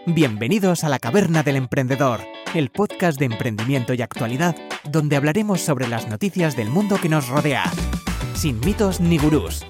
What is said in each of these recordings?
Bienvenidos a La Caverna del Emprendedor, el podcast de emprendimiento y actualidad, donde hablaremos sobre las noticias del mundo que nos rodea, sin mitos ni gurús.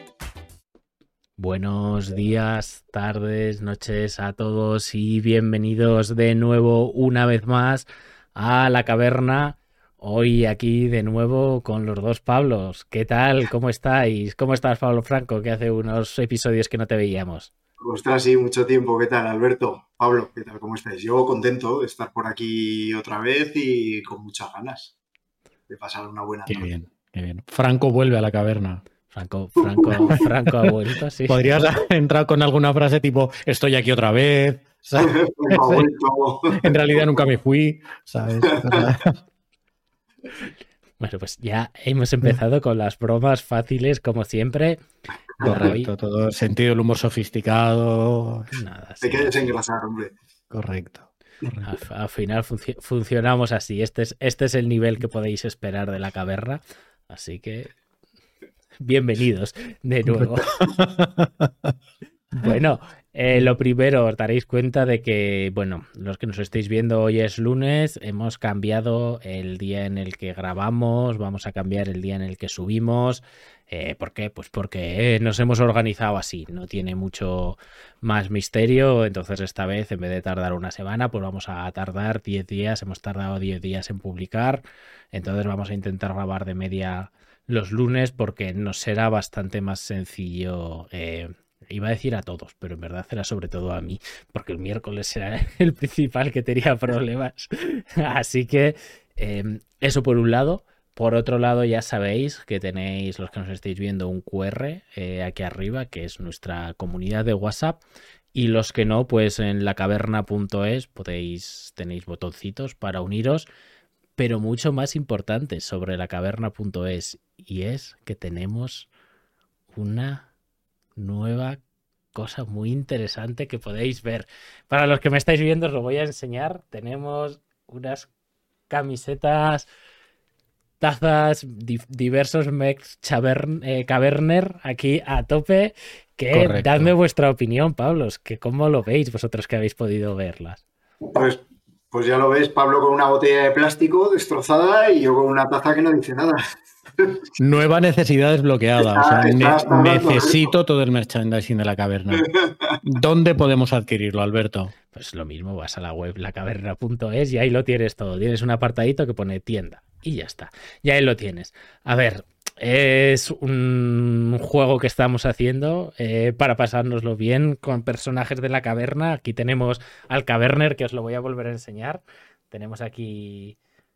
Buenos días, tardes, noches a todos y bienvenidos de nuevo una vez más a La Caverna. Hoy aquí de nuevo con los dos Pablos. ¿Qué tal? ¿Cómo estáis? ¿Cómo estás, Pablo Franco? Que hace unos episodios que no te veíamos. Ostras, sí, mucho tiempo. ¿Qué tal, Alberto? Pablo, ¿qué tal? ¿Cómo estáis? Yo contento de estar por aquí otra vez y con muchas ganas de pasar una buena tarde. Qué bien. Franco vuelve a la caverna. Franco ha vuelto, sí. Podrías entrar con alguna frase tipo, estoy aquí otra vez, ¿sabes? En realidad nunca me fui, ¿sabes? Bueno, pues ya hemos empezado con las bromas fáciles, como siempre. Correcto, todo sentido del humor sofisticado. Nada, te quedes engrasar, hombre. Correcto. Al final funcionamos así. Este es el nivel que podéis esperar de la caverna. Así que bienvenidos de nuevo. Bueno, lo primero, os daréis cuenta de que, bueno, los que nos estáis viendo hoy es lunes, hemos cambiado el día en el que grabamos, vamos a cambiar el día en el que subimos. ¿Por qué? Pues porque nos hemos organizado así, no tiene mucho más misterio, entonces esta vez en vez de tardar una semana, pues vamos a tardar 10 días, hemos tardado 10 días en publicar, entonces vamos a intentar grabar de media los lunes porque nos será bastante más sencillo. Iba a decir a todos, pero en verdad era sobre todo a mí, porque el miércoles era el principal que tenía problemas. Así que eso por un lado. Por otro lado, ya sabéis que tenéis, los que nos estáis viendo, un QR aquí arriba, que es nuestra comunidad de WhatsApp. Y los que no, pues en lacaverna.es tenéis botoncitos para uniros. Pero mucho más importante sobre lacaverna.es, y es que tenemos una nueva cosa muy interesante que podéis ver. Para los que me estáis viendo os lo voy a enseñar. Tenemos unas camisetas, tazas, diversos Mex Caverner aquí a tope. Que correcto. Dadme vuestra opinión, Pablos, que cómo lo veis vosotros que habéis podido verlas. Pues ya lo ves, Pablo con una botella de plástico destrozada y yo con una taza que no dice nada. Nueva necesidad desbloqueada. Necesito todo el merchandising de la caverna. ¿Dónde podemos adquirirlo, Alberto? Pues lo mismo, vas a la web lacaverna.es y ahí lo tienes todo. Tienes un apartadito que pone tienda y ya está. Y ahí lo tienes. A ver, es un juego que estamos haciendo para pasárnoslo bien con personajes de la caverna. Aquí tenemos al Caverner, que os lo voy a volver a enseñar. Tenemos aquí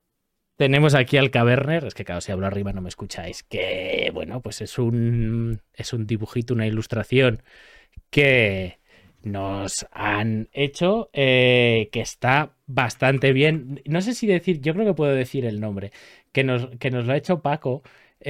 al Caverner, es que claro, si hablo arriba no me escucháis, que bueno, pues es un dibujito, una ilustración que nos han hecho, que está bastante bien. No sé si decir, yo creo que puedo decir el nombre, que nos lo ha hecho Paco,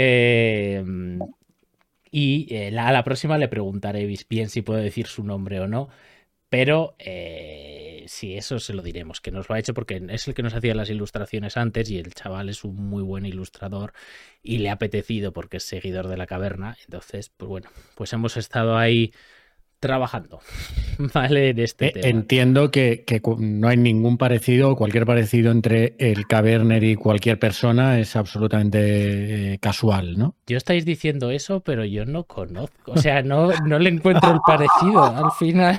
y a la próxima le preguntaré bien si puedo decir su nombre o no, pero sí, eso se lo diremos, que nos lo ha hecho porque es el que nos hacía las ilustraciones antes y el chaval es un muy buen ilustrador y le ha apetecido porque es seguidor de la caverna. Entonces, pues bueno, pues hemos estado ahí trabajando, ¿vale? En este tema. Entiendo que no hay ningún parecido, cualquier parecido entre el Caverner y cualquier persona es absolutamente casual, ¿no? Yo estáis diciendo eso, pero yo no conozco, o sea, no le encuentro el parecido al final.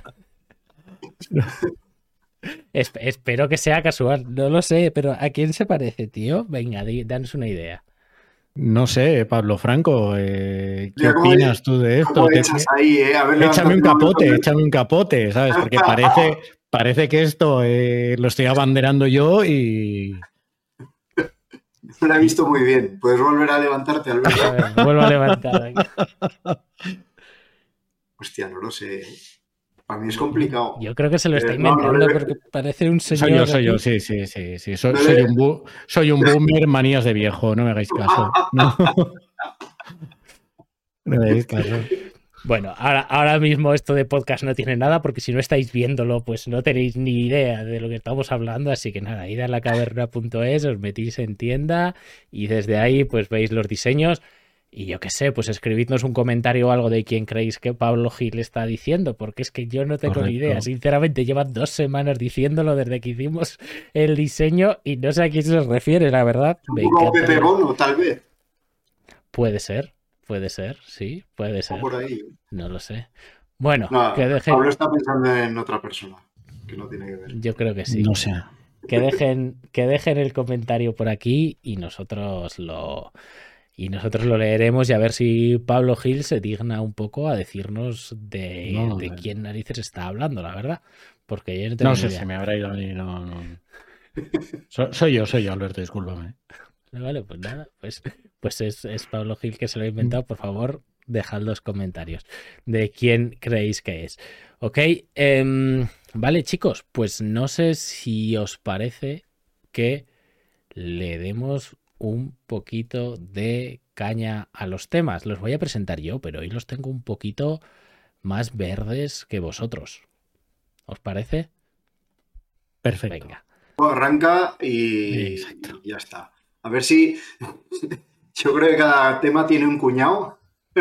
Espero que sea casual, no lo sé, pero ¿a quién se parece, tío? Venga, danos una idea. No sé, Pablo Franco, ¿qué opinas tú de esto? Échame un capote, ¿sabes? Porque parece que esto lo estoy abanderando yo y... No lo he visto muy bien. Puedes volver a levantarte, Alberto. A ver, vuelvo a levantar aquí. Hostia, no lo sé. Para mí es complicado. Yo creo que se lo está inventando porque parece un señor. Soy yo, sí. Soy un boomer, manías de viejo, no me hagáis caso. No me hagáis caso. Bueno, ahora mismo esto de podcast no tiene nada porque si no estáis viéndolo, pues no tenéis ni idea de lo que estamos hablando. Así que nada, id a lacaverna.es, os metís en tienda y desde ahí pues veis los diseños. Y yo qué sé, pues escribidnos un comentario o algo de quién creéis que Pablo Gil está diciendo, porque es que yo no tengo ni idea. Sinceramente, llevan 2 semanas diciéndolo desde que hicimos el diseño y no sé a quién se refiere, la verdad. Como Pepe Bono, tal vez. Puede ser, sí, puede ser. Por ahí. No lo sé. Bueno, No, que dejen... Pablo está pensando en otra persona, que no tiene que ver. Yo creo que sí. No sé. Que dejen el comentario por aquí y nosotros lo leeremos y a ver si Pablo Gil se digna un poco a decirnos de quién narices está hablando, la verdad. Porque yo no tengo No sé idea. si me habrá ido a mí, no. Soy yo, Alberto, discúlpame. Vale, pues nada, pues es Pablo Gil que se lo ha inventado. Por favor, dejad los comentarios de quién creéis que es. Ok, vale, chicos, pues no sé si os parece que le demos un poquito de caña a los temas. Los voy a presentar yo, pero hoy los tengo un poquito más verdes que vosotros. ¿Os parece? Perfecto. Venga. Arranca y ya está. A ver si... Yo creo que cada tema tiene un cuñado.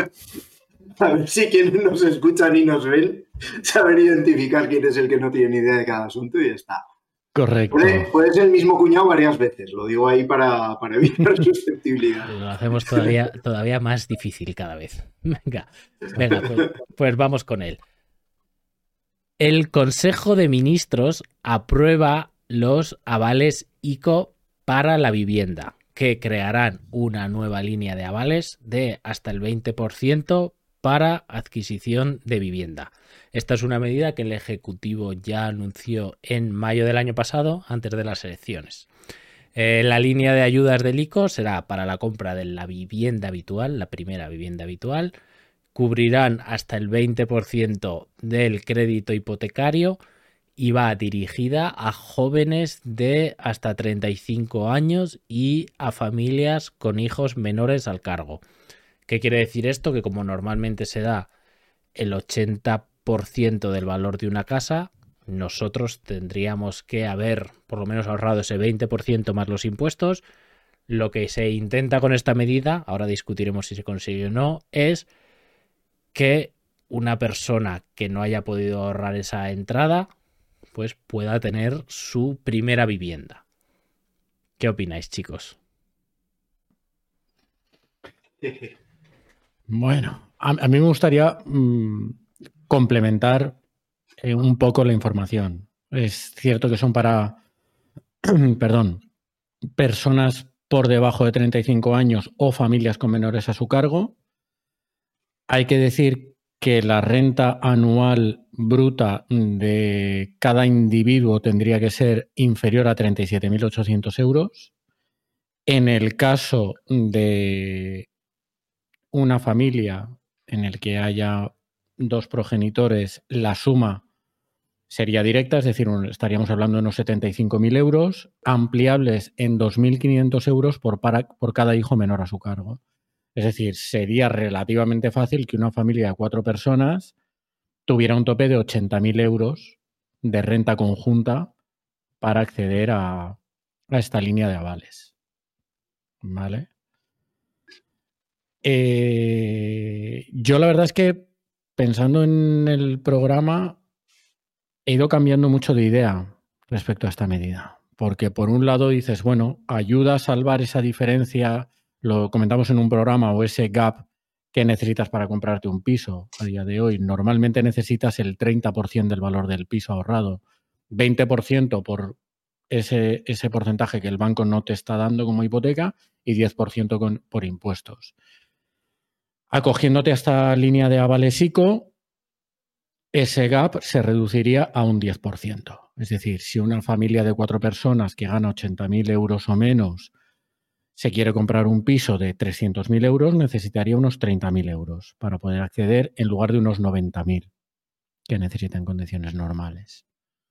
A ver si quienes nos escuchan y nos ven saben identificar quién es el que no tiene ni idea de cada asunto y ya está. Correcto. Puede ser el mismo cuñado varias veces, lo digo ahí para evitar susceptibilidad. Lo hacemos todavía más difícil cada vez. Venga, pues vamos con él. El Consejo de Ministros aprueba los avales ICO para la vivienda, que crearán una nueva línea de avales de hasta el 20% para adquisición de vivienda. Esta es una medida que el Ejecutivo ya anunció en mayo del año pasado, antes de las elecciones. La línea de ayudas del ICO será para la compra de la vivienda habitual, la primera vivienda habitual. Cubrirán hasta el 20% del crédito hipotecario y va dirigida a jóvenes de hasta 35 años y a familias con hijos menores al cargo. ¿Qué quiere decir esto? Que como normalmente se da el 80% del valor de una casa, nosotros tendríamos que haber por lo menos ahorrado ese 20% más los impuestos. Lo que se intenta con esta medida, ahora discutiremos si se consigue o no, es que una persona que no haya podido ahorrar esa entrada pues pueda tener su primera vivienda. ¿Qué opináis, chicos? Bueno, a mí me gustaría complementar un poco la información. Es cierto que son para personas por debajo de 35 años o familias con menores a su cargo. Hay que decir que la renta anual bruta de cada individuo tendría que ser inferior a 37.800 euros. En el caso de una familia en el que haya 2 progenitores, la suma sería directa, es decir, estaríamos hablando de unos 75.000 euros, ampliables en 2.500 euros por cada hijo menor a su cargo. Es decir, sería relativamente fácil que una familia de 4 personas tuviera un tope de 80.000 euros de renta conjunta para acceder a esta línea de avales. ¿Vale? Yo la verdad es que pensando en el programa he ido cambiando mucho de idea respecto a esta medida. Porque por un lado dices, bueno, ayuda a salvar esa diferencia, lo comentamos en un programa, o ese gap que necesitas para comprarte un piso a día de hoy. Normalmente necesitas el 30% del valor del piso ahorrado, 20% por ese porcentaje que el banco no te está dando como hipoteca y 10% por impuestos. Acogiéndote a esta línea de avales ICO, ese gap se reduciría a un 10%. Es decir, si una familia de 4 personas que gana 80.000 euros o menos se quiere comprar un piso de 300.000 euros, necesitaría unos 30.000 euros para poder acceder en lugar de unos 90.000 que necesita en condiciones normales.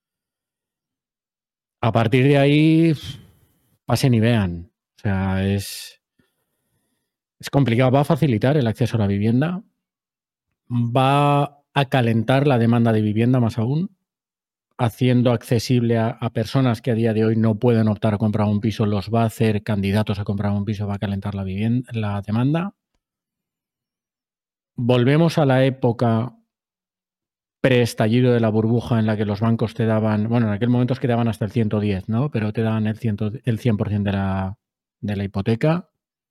A partir de ahí, pasen y vean. O sea, es complicado. Va a facilitar el acceso a la vivienda. Va a calentar la demanda de vivienda más aún, haciendo accesible a personas que a día de hoy no pueden optar a comprar un piso, los va a hacer candidatos a comprar un piso, va a calentar la demanda. volvemos a la época preestallido de la burbuja en la que los bancos te daban, bueno, en aquel momento es que daban hasta el 110, ¿no? Pero te daban el 100% de la hipoteca.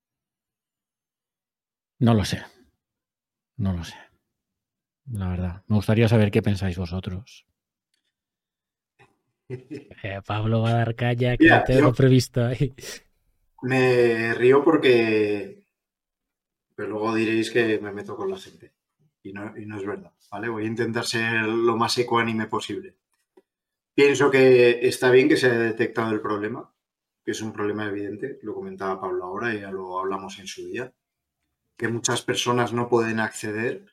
No lo sé. No lo sé. La verdad. Me gustaría saber qué pensáis vosotros. Pablo va a dar caña, que Mira, tengo previsto ahí. Me río porque... Pero luego diréis que me meto con la gente. Y no es verdad, ¿vale? Voy a intentar ser lo más ecuánime posible. Pienso que está bien que se haya detectado el problema, que es un problema evidente, lo comentaba Pablo ahora y ya lo hablamos en su día, que muchas personas no pueden acceder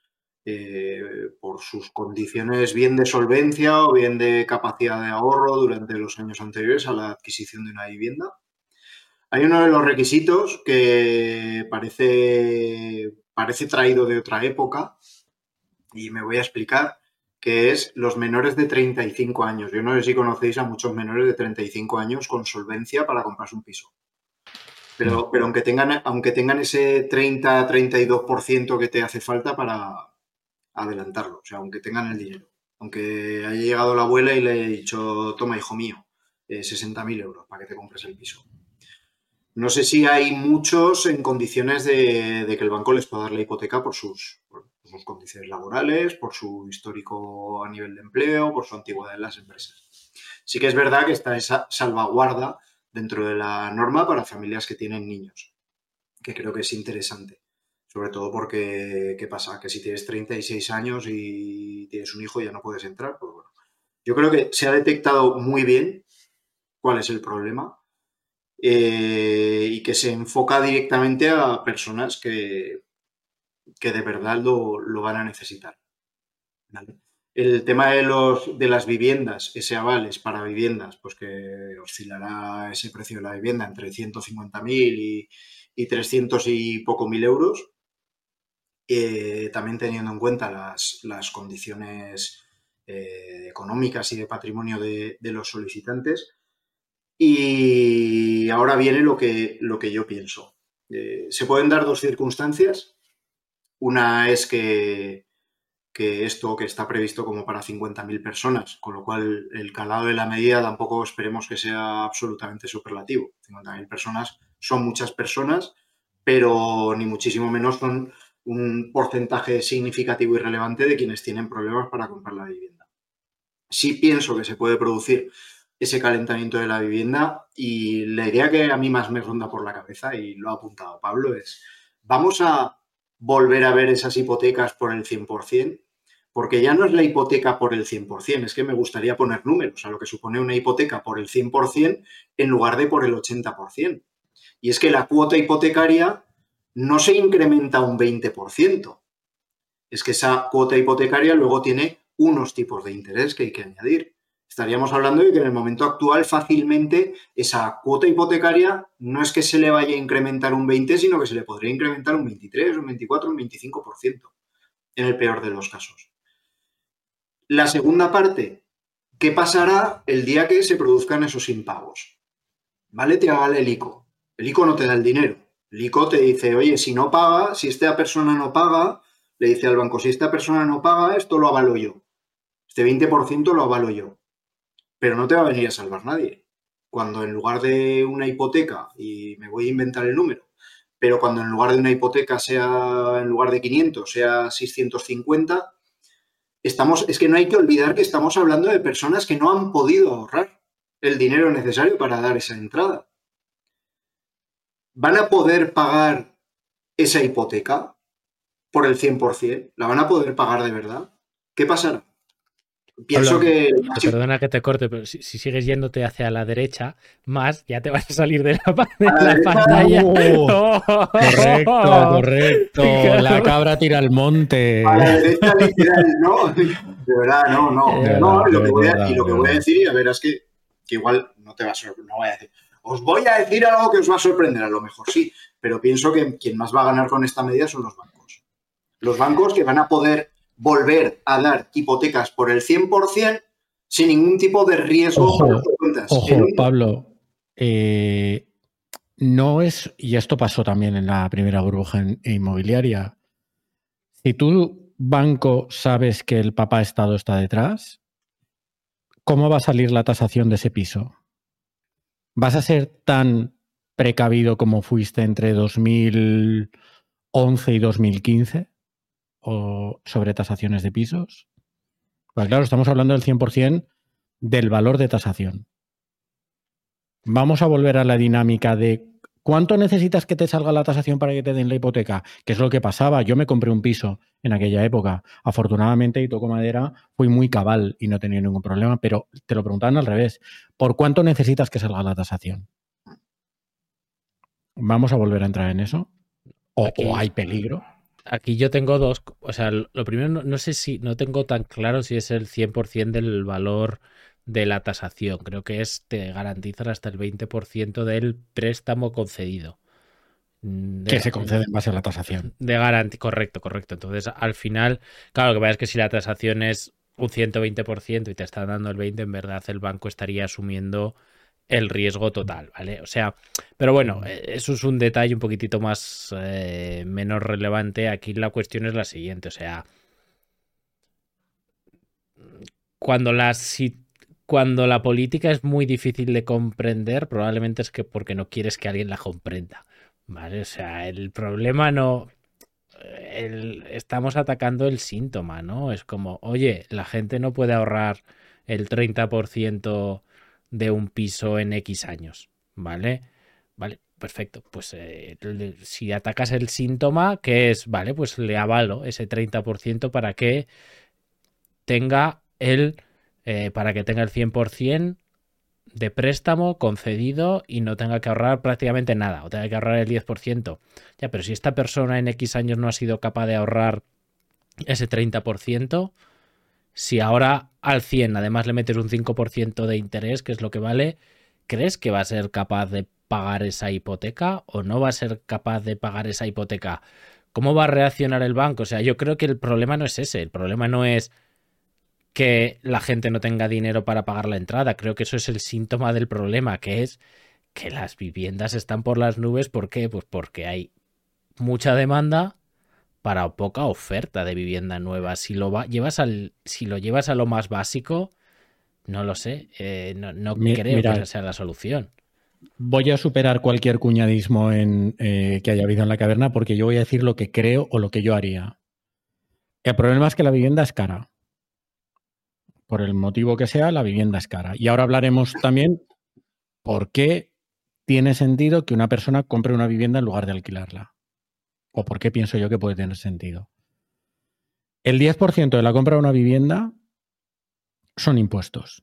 por sus condiciones bien de solvencia o bien de capacidad de ahorro durante los años anteriores a la adquisición de una vivienda. Hay uno de los requisitos que parece traído de otra época y me voy a explicar, que es los menores de 35 años. Yo no sé si conocéis a muchos menores de 35 años con solvencia para comprarse un piso. Pero aunque tengan ese 30-32% que te hace falta para adelantarlo, o sea, aunque tengan el dinero. Aunque haya llegado la abuela y le haya dicho, toma, hijo mío, 60.000 euros para que te compres el piso. No sé si hay muchos en condiciones de que el banco les pueda dar la hipoteca por sus condiciones laborales, por su histórico a nivel de empleo, por su antigüedad en las empresas. Sí que es verdad que está esa salvaguarda dentro de la norma para familias que tienen niños, que creo que es interesante. Sobre todo porque, ¿qué pasa? Que si tienes 36 años y tienes un hijo ya no puedes entrar. Pues bueno, yo creo que se ha detectado muy bien cuál es el problema. Y que se enfoca directamente a personas que de verdad lo van a necesitar. ¿Vale? El tema de las viviendas, ese aval es para viviendas, pues que oscilará ese precio de la vivienda entre 150.000 y 300 y poco mil euros. También teniendo en cuenta las condiciones económicas y de patrimonio de los solicitantes. Y ahora viene lo que yo pienso. Se pueden dar dos circunstancias. Una es que esto que está previsto como para 50.000 personas, con lo cual el calado de la medida tampoco esperemos que sea absolutamente superlativo. 50.000 personas son muchas personas, pero ni muchísimo menos son un porcentaje significativo y relevante de quienes tienen problemas para comprar la vivienda. Sí pienso que se puede producir ese calentamiento de la vivienda y la idea que a mí más me ronda por la cabeza, y lo ha apuntado Pablo, es ¿vamos a volver a ver esas hipotecas por el 100%? Porque ya no es la hipoteca por el 100%, es que me gustaría poner números a lo que supone una hipoteca por el 100% en lugar de por el 80%. Y es que la cuota hipotecaria no se incrementa un 20%. Es que esa cuota hipotecaria luego tiene unos tipos de interés que hay que añadir. Estaríamos hablando de que en el momento actual fácilmente esa cuota hipotecaria no es que se le vaya a incrementar un 20, sino que se le podría incrementar un 23, un 24, un 25%, en el peor de los casos. La segunda parte, ¿qué pasará el día que se produzcan esos impagos? ¿Vale? Te avale el ICO. El ICO no te da el dinero. El ICO te dice, oye, si no paga, si esta persona no paga, le dice al banco, si esta persona no paga, esto lo avalo yo. Este 20% lo avalo yo. Pero no te va a venir a salvar nadie. Cuando en lugar de una hipoteca, y me voy a inventar el número, pero cuando en lugar de una hipoteca sea, en lugar de 500, sea 650, es que no hay que olvidar que estamos hablando de personas que no han podido ahorrar el dinero necesario para dar esa entrada. ¿Van a poder pagar esa hipoteca por el 100%? ¿La van a poder pagar de verdad? ¿Qué pasará? Pienso que... Perdona que te corte, pero si sigues yéndote hacia la derecha más, ya te vas a salir de la pantalla. Correcto. La cabra tira al monte. A la derecha literal, ¿no? De verdad, no. Lo que voy a decir, y a ver, es que igual no te va a sorprender, no voy a decir. Os voy a decir algo que os va a sorprender, a lo mejor sí, pero pienso que quien más va a ganar con esta medida son los bancos. Los bancos que van a poder volver a dar hipotecas por el 100% sin ningún tipo de riesgo para sus cuentas. Ojo, Pablo, no es, y esto pasó también en la primera burbuja inmobiliaria, Si tu banco sabes que el papá Estado está detrás, ¿cómo va a salir la tasación de ese piso? ¿Vas a ser tan precavido como fuiste entre 2011 y 2015? ¿O sobre tasaciones de pisos? Pues claro, estamos hablando del 100% del valor de tasación. Vamos a volver a la dinámica de ¿cuánto necesitas que te salga la tasación para que te den la hipoteca? Que es lo que pasaba. Yo me compré un piso en aquella época. Afortunadamente, y toco madera, fui muy cabal y no tenía ningún problema, pero te lo preguntaban al revés. ¿Por cuánto necesitas que salga la tasación? ¿Vamos a volver a entrar en eso? ¿O hay peligro? Aquí yo tengo dos. O sea, lo primero, no sé si, no tengo tan claro si es el 100% del valor de la tasación. Creo que te garantizan hasta el 20% del préstamo concedido. Que se concede en base a la tasación. De garantía, correcto. Entonces, al final, claro, lo que pasa es que si la tasación es un 120% y te está dando el 20%, en verdad el banco estaría asumiendo el riesgo total, ¿vale? O sea, pero bueno, eso es un detalle un poquitito más menos relevante. Aquí la cuestión es la siguiente, o sea, cuando la política es muy difícil de comprender, probablemente es que porque no quieres que alguien la comprenda, ¿vale? O sea, el problema no... estamos atacando el síntoma, ¿no? Es como, oye, la gente no puede ahorrar el 30% de un piso en X años, ¿vale? Vale, perfecto. Pues si atacas el síntoma, ¿qué es? Vale, pues le avalo ese 30% para que tenga para que tenga el 100% de préstamo concedido y no tenga que ahorrar prácticamente nada, o tenga que ahorrar el 10%. Ya, pero si esta persona en X años no ha sido capaz de ahorrar ese 30%, si ahora al 100 además le metes un 5% de interés, que es lo que vale, ¿crees que va a ser capaz de pagar esa hipoteca o no va a ser capaz de pagar esa hipoteca? ¿Cómo va a reaccionar el banco? O sea, yo creo que el problema no es ese, el problema no es que la gente no tenga dinero para pagar la entrada. Creo que eso es el síntoma del problema, que es que las viviendas están por las nubes. ¿Por qué? Pues porque hay mucha demanda para poca oferta de vivienda nueva. Si lo llevas a lo más básico, no lo sé. No creo que esa sea la solución. Voy a superar cualquier cuñadismo que haya habido en la caverna porque yo voy a decir lo que creo o lo que yo haría. El problema es que la vivienda es cara. Por el motivo que sea, la vivienda es cara. Y ahora hablaremos también por qué tiene sentido que una persona compre una vivienda en lugar de alquilarla. O por qué pienso yo que puede tener sentido. El 10% de la compra de una vivienda son impuestos.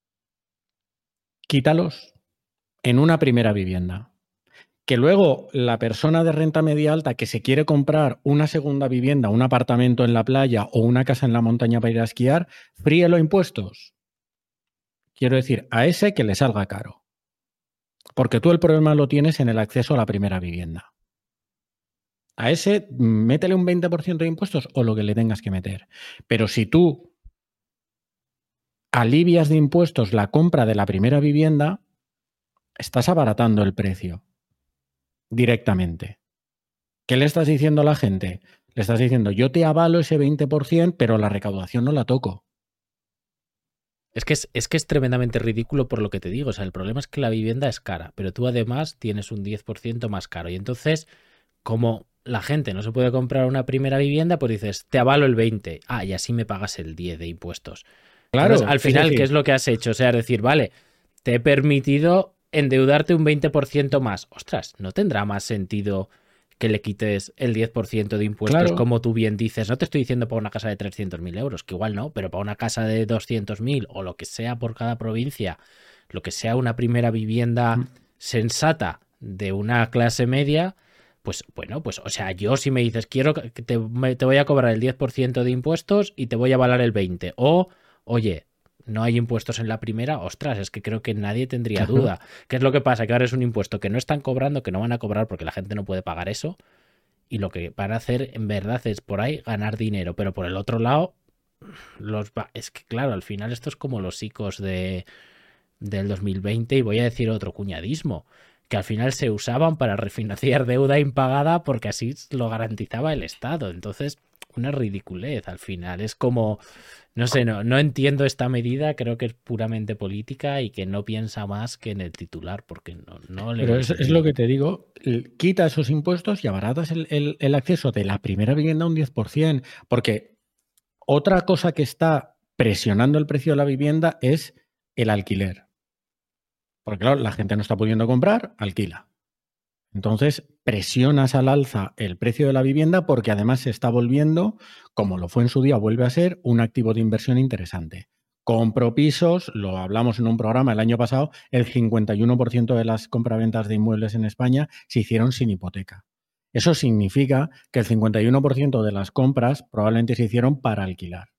Quítalos en una primera vivienda. Que luego la persona de renta media alta que se quiere comprar una segunda vivienda, un apartamento en la playa o una casa en la montaña para ir a esquiar, fríe los impuestos. Quiero decir, a ese que le salga caro. Porque tú el problema lo tienes en el acceso a la primera vivienda. A ese, métele un 20% de impuestos o lo que le tengas que meter. Pero si tú alivias de impuestos la compra de la primera vivienda, estás abaratando el precio directamente. ¿Qué le estás diciendo a la gente? Le estás diciendo, yo te avalo ese 20%, pero la recaudación no la toco. Es que es tremendamente ridículo por lo que te digo. O sea, el problema es que la vivienda es cara, pero tú además tienes un 10% más caro. Y entonces, como la gente no se puede comprar una primera vivienda, pues dices, te avalo el 20%. Ah, y así me pagas el 10% de impuestos. Claro. Entonces, al final, ¿qué es lo que has hecho? O sea, es decir, vale, te he permitido endeudarte un 20% más. Ostras, ¿no tendrá más sentido que le quites el 10% de impuestos, claro, como tú bien dices? No te estoy diciendo para una casa de 300.000 euros, que igual no, pero para una casa de 200.000 o lo que sea por cada provincia, lo que sea una primera vivienda sensata de una clase media, pues bueno, pues o sea, yo si me dices, quiero que te voy a cobrar el 10% de impuestos y te voy a avalar el 20%, o oye, no hay impuestos en la primera, ostras, es que creo que nadie tendría duda. ¿Qué es lo que pasa? Que ahora es un impuesto que no están cobrando, que no van a cobrar porque la gente no puede pagar eso, y lo que van a hacer en verdad es por ahí ganar dinero, pero por el otro lado, es que claro, al final esto es como los ICOs del 2020, y voy a decir otro cuñadismo, que al final se usaban para refinanciar deuda impagada porque así lo garantizaba el Estado. Entonces, una ridiculez al final. Es como, no sé, no entiendo esta medida, creo que es puramente política y que no piensa más que en el titular, porque no le Pero veo es sentido. lo que te digo, quita esos impuestos y abaratas el acceso de la primera vivienda un 10%, porque otra cosa que está presionando el precio de la vivienda es el alquiler. Porque claro, la gente no está pudiendo comprar, alquila. Entonces, presionas al alza el precio de la vivienda porque además se está volviendo, como lo fue en su día, vuelve a ser un activo de inversión interesante. Compro pisos, lo hablamos en un programa el año pasado, el 51% de las compraventas de inmuebles en España se hicieron sin hipoteca. Eso significa que el 51% de las compras probablemente se hicieron para alquilar.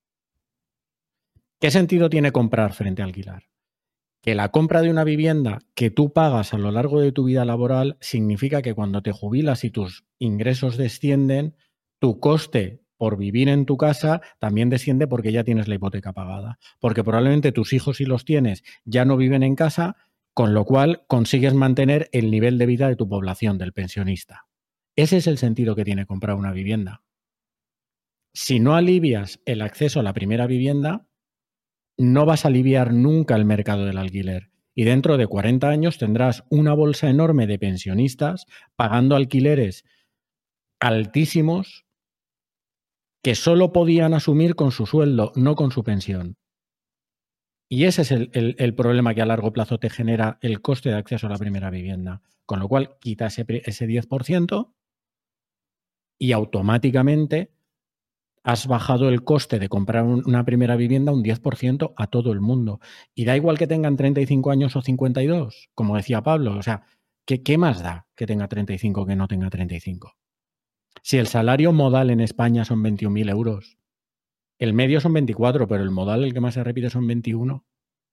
¿Qué sentido tiene comprar frente a alquilar? Que la compra de una vivienda que tú pagas a lo largo de tu vida laboral significa que cuando te jubilas y tus ingresos descienden, tu coste por vivir en tu casa también desciende porque ya tienes la hipoteca pagada. Porque probablemente tus hijos, si los tienes, ya no viven en casa, con lo cual consigues mantener el nivel de vida de tu población, del pensionista. Ese es el sentido que tiene comprar una vivienda. Si no alivias el acceso a la primera vivienda, no vas a aliviar nunca el mercado del alquiler. Y dentro de 40 años tendrás una bolsa enorme de pensionistas pagando alquileres altísimos que solo podían asumir con su sueldo, no con su pensión. Y ese es el problema que a largo plazo te genera el coste de acceso a la primera vivienda. Con lo cual, quita ese 10% y automáticamente has bajado el coste de comprar una primera vivienda un 10% a todo el mundo. Y da igual que tengan 35 años o 52, como decía Pablo. O sea, ¿qué más da que tenga 35 que no tenga 35? Si el salario modal en España son 21.000 euros, el medio son 24, pero el modal, el que más se repite, son 21.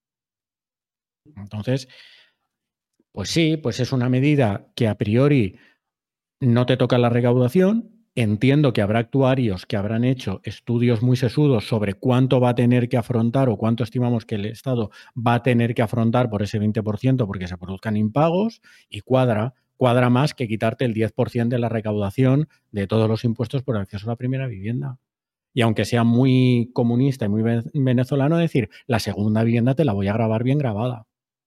Entonces, pues sí, pues es una medida que a priori no te toca la recaudación. Entiendo que habrá actuarios que habrán hecho estudios muy sesudos sobre cuánto va a tener que afrontar o cuánto estimamos que el Estado va a tener que afrontar por ese 20% porque se produzcan impagos y cuadra más que quitarte el 10% de la recaudación de todos los impuestos por acceso a la primera vivienda. Y aunque sea muy comunista y muy venezolano, decir, la segunda vivienda te la voy a grabar bien grabada.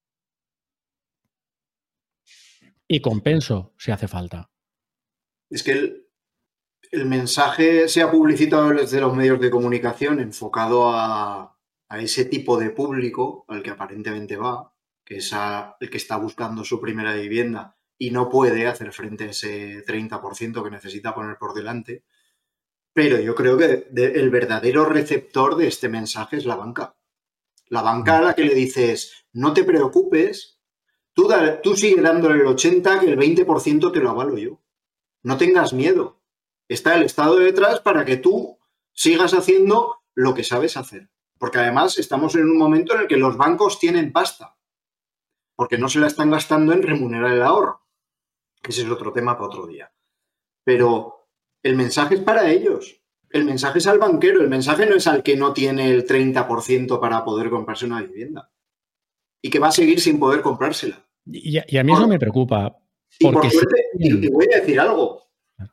Y compenso si hace falta. Es que el mensaje se ha publicitado desde los medios de comunicación enfocado a ese tipo de público al que aparentemente va, que es el que está buscando su primera vivienda y no puede hacer frente a ese 30% que necesita poner por delante. Pero yo creo que el verdadero receptor de este mensaje es la banca. La banca a la que le dices, no te preocupes, tú sigue dándole el 80%, que el 20% te lo avalo yo. No tengas miedo. Está el Estado detrás para que tú sigas haciendo lo que sabes hacer. Porque además estamos en un momento en el que los bancos tienen pasta. Porque no se la están gastando en remunerar el ahorro. Ese es otro tema para otro día. Pero el mensaje es para ellos. El mensaje es al banquero. El mensaje no es al que no tiene el 30% para poder comprarse una vivienda. Y que va a seguir sin poder comprársela. Y a mí eso me preocupa. Y por suerte, y te voy a decir algo.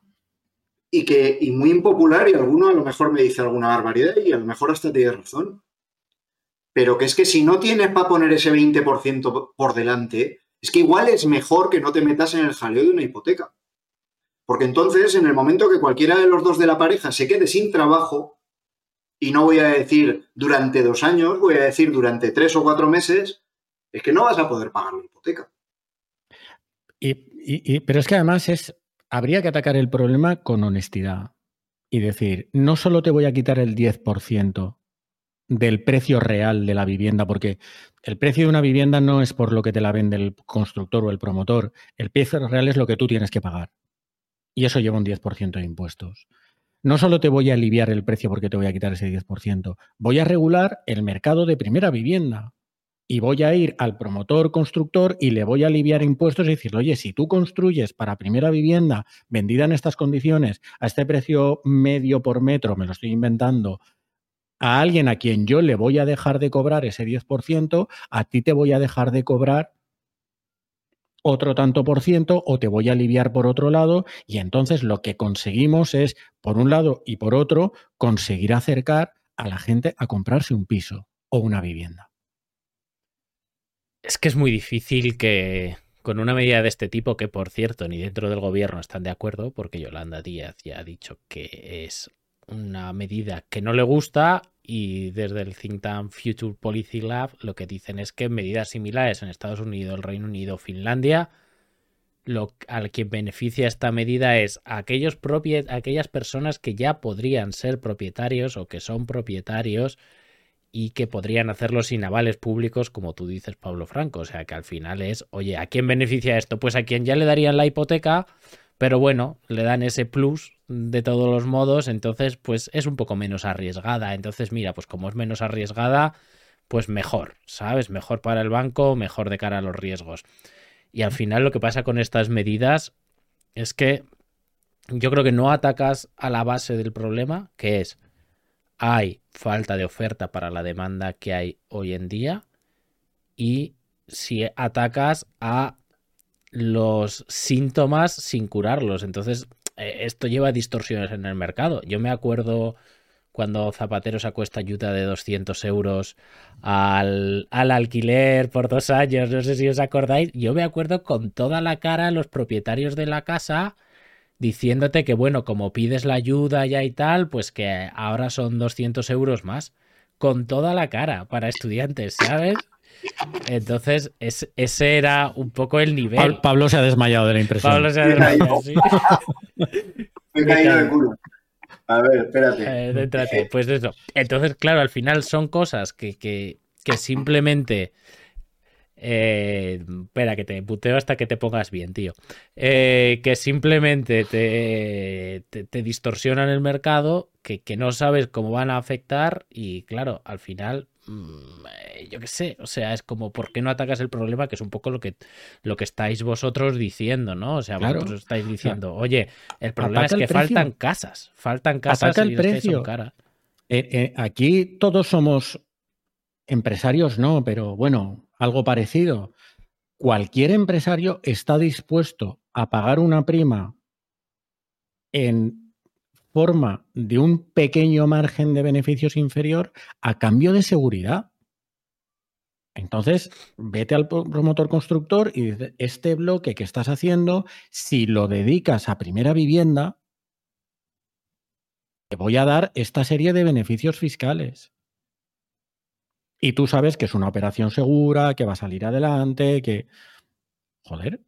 Y muy impopular, y alguno a lo mejor me dice alguna barbaridad y a lo mejor hasta tiene razón. Pero que es que si no tienes para poner ese 20% por delante, es que igual es mejor que no te metas en el jaleo de una hipoteca. Porque entonces, en el momento que cualquiera de los dos de la pareja se quede sin trabajo, y no voy a decir durante 2 años, voy a decir durante 3 o 4 meses, es que no vas a poder pagar la hipoteca. Pero es que además habría que atacar el problema con honestidad y decir, no solo te voy a quitar el 10% del precio real de la vivienda, porque el precio de una vivienda no es por lo que te la vende el constructor o el promotor, el precio real es lo que tú tienes que pagar. Y eso lleva un 10% de impuestos. No solo te voy a aliviar el precio porque te voy a quitar ese 10%, voy a regular el mercado de primera vivienda. Y voy a ir al promotor constructor y le voy a aliviar impuestos y decirle, oye, si tú construyes para primera vivienda vendida en estas condiciones, a este precio medio por metro, me lo estoy inventando, a alguien a quien yo le voy a dejar de cobrar ese 10%, a ti te voy a dejar de cobrar otro tanto por ciento o te voy a aliviar por otro lado, y entonces lo que conseguimos es, por un lado y por otro, conseguir acercar a la gente a comprarse un piso o una vivienda. Es que es muy difícil que con una medida de este tipo, que por cierto ni dentro del gobierno están de acuerdo, porque Yolanda Díaz ya ha dicho que es una medida que no le gusta, y desde el think tank Future Policy Lab lo que dicen es que medidas similares en Estados Unidos, el Reino Unido, Finlandia, al que beneficia esta medida es a aquellas personas que ya podrían ser propietarios o que son propietarios y que podrían hacerlo sin avales públicos, como tú dices, Pablo Franco. O sea, que al final es, oye, ¿a quién beneficia esto? Pues a quien ya le darían la hipoteca, pero bueno, le dan ese plus de todos los modos, entonces pues es un poco menos arriesgada. Entonces, mira, pues como es menos arriesgada, pues mejor, ¿sabes? Mejor para el banco, mejor de cara a los riesgos. Y al final lo que pasa con estas medidas es que yo creo que no atacas a la base del problema, que es hay falta de oferta para la demanda que hay hoy en día, y si atacas a los síntomas sin curarlos. Entonces, esto lleva a distorsiones en el mercado. Yo me acuerdo cuando Zapatero sacó esta ayuda de 200 euros al alquiler por 2 años, no sé si os acordáis, yo me acuerdo con toda la cara a los propietarios de la casa diciéndote que, bueno, como pides la ayuda ya y tal, pues que ahora son 200 euros más, con toda la cara para estudiantes, ¿sabes? Entonces, ese era un poco el nivel. Pablo se ha desmayado de la impresión. Pablo se ha desmayado, sí. Me he caído de culo. A ver, espérate. Céntrate, pues eso. Entonces, claro, al final son cosas que simplemente... espera, que te puteo hasta que te pongas bien, tío. Que simplemente te distorsionan el mercado, que no sabes cómo van a afectar, y claro, al final, yo qué sé, o sea, es como, ¿por qué no atacas el problema? Que es un poco lo que estáis vosotros diciendo, ¿no? O sea, Claro. vosotros estáis diciendo, oye, el problema es Ataca que el precio. faltan casas Ataca y el las que precio. son caras. Aquí todos somos empresarios, no, pero bueno, algo parecido. Cualquier empresario está dispuesto a pagar una prima en forma de un pequeño margen de beneficios inferior a cambio de seguridad. Entonces, vete al promotor constructor y dice, este bloque que estás haciendo, si lo dedicas a primera vivienda, te voy a dar esta serie de beneficios fiscales. Y tú sabes que es una operación segura, que va a salir adelante, que... Joder.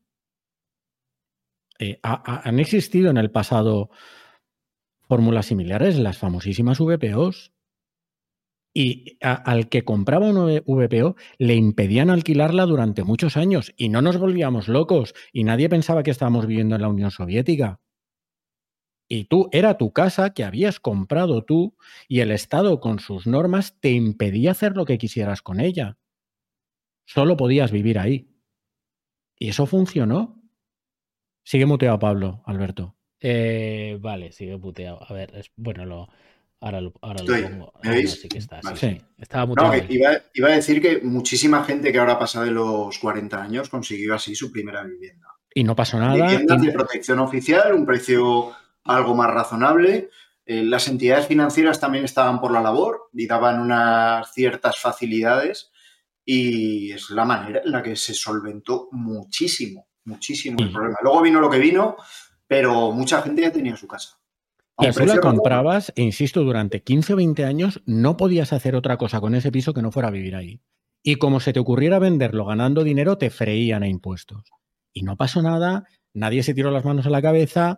Han existido en el pasado fórmulas similares, las famosísimas VPOs. Y al que compraba una VPO le impedían alquilarla durante muchos años y no nos volvíamos locos y nadie pensaba que estábamos viviendo en la Unión Soviética. Y era tu casa que habías comprado tú y el Estado con sus normas te impedía hacer lo que quisieras con ella. Solo podías vivir ahí. Y eso funcionó. Sigue muteado, Pablo, Alberto. Vale, sigue puteado. A ver, bueno, ahora lo pongo. ¿Me veis? No, sí que está, Vale. sí. Estaba muteado. No, iba a decir que muchísima gente que ahora pasa de los 40 años consiguió así su primera vivienda. Y no pasó nada. Viviendas de protección oficial, un precio algo más razonable. Las entidades financieras también estaban por la labor y daban unas ciertas facilidades, y es la manera en la que se solventó muchísimo el problema. Luego vino lo que vino, pero mucha gente ya tenía su casa. Y tú la comprabas, e insisto, durante 15 o 20 años no podías hacer otra cosa con ese piso que no fuera a vivir ahí. Y como se te ocurriera venderlo ganando dinero, te freían a impuestos. Y no pasó nada, nadie se tiró las manos a la cabeza.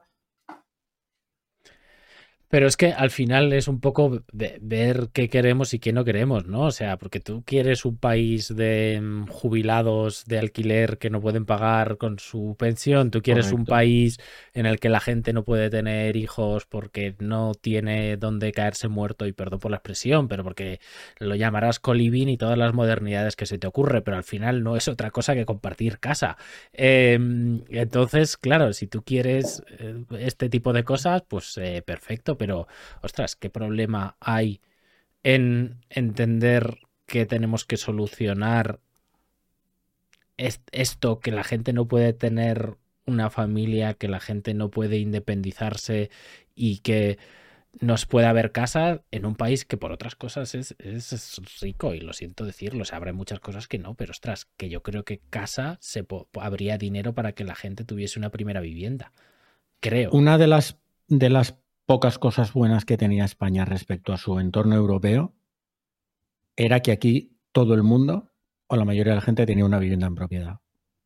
Pero es que al final es un poco ver qué queremos y qué no queremos, ¿no? O sea, porque tú quieres un país de jubilados de alquiler que no pueden pagar con su pensión, tú quieres un país en el que la gente no puede tener hijos porque no tiene dónde caerse muerto, y perdón por la expresión, pero porque lo llamarás coliving y todas las modernidades que se te ocurre, pero al final no es otra cosa que compartir casa. Entonces, claro, si tú quieres este tipo de cosas, pues perfecto. Pero, ostras, ¿qué problema hay en entender que tenemos que solucionar esto, que la gente no puede tener una familia, que la gente no puede independizarse y que nos puede haber casa en un país que por otras cosas es rico, y lo siento decirlo, o sea, habrá muchas cosas que no, pero ostras, que yo creo que casa habría dinero para que la gente tuviese una primera vivienda, creo. Una de las pocas cosas buenas que tenía España respecto a su entorno europeo era que aquí todo el mundo, o la mayoría de la gente, tenía una vivienda en propiedad.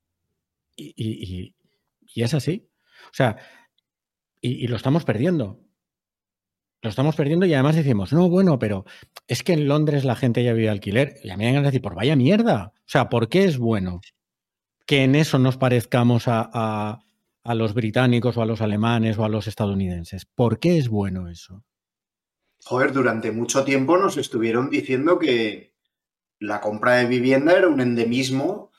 Y es así. O sea, y lo estamos perdiendo. Lo estamos perdiendo y además decimos, no, bueno, pero es que en Londres la gente ya vive de alquiler. Y a mí me van a decir, pues vaya mierda. O sea, ¿por qué es bueno que en eso nos parezcamos a los británicos o a los alemanes o a los estadounidenses? ¿Por qué es bueno eso? Joder, durante mucho tiempo nos estuvieron diciendo que la compra de vivienda era un endemismo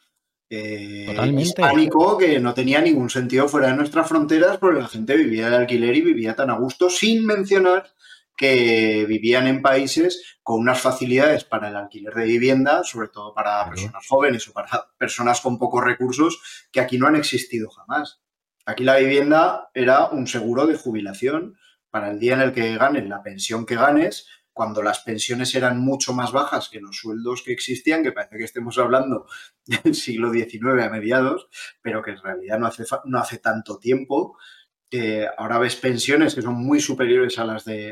hispánico que no tenía ningún sentido fuera de nuestras fronteras, porque la gente vivía de alquiler y vivía tan a gusto, sin mencionar que vivían en países con unas facilidades para el alquiler de vivienda, sobre todo para personas jóvenes o para personas con pocos recursos, que aquí no han existido jamás. Aquí la vivienda era un seguro de jubilación para el día en el que ganes la pensión que ganes, cuando las pensiones eran mucho más bajas que los sueldos que existían, que parece que estemos hablando del siglo XIX a mediados, pero que en realidad no hace tanto tiempo. Ahora ves pensiones que son muy superiores a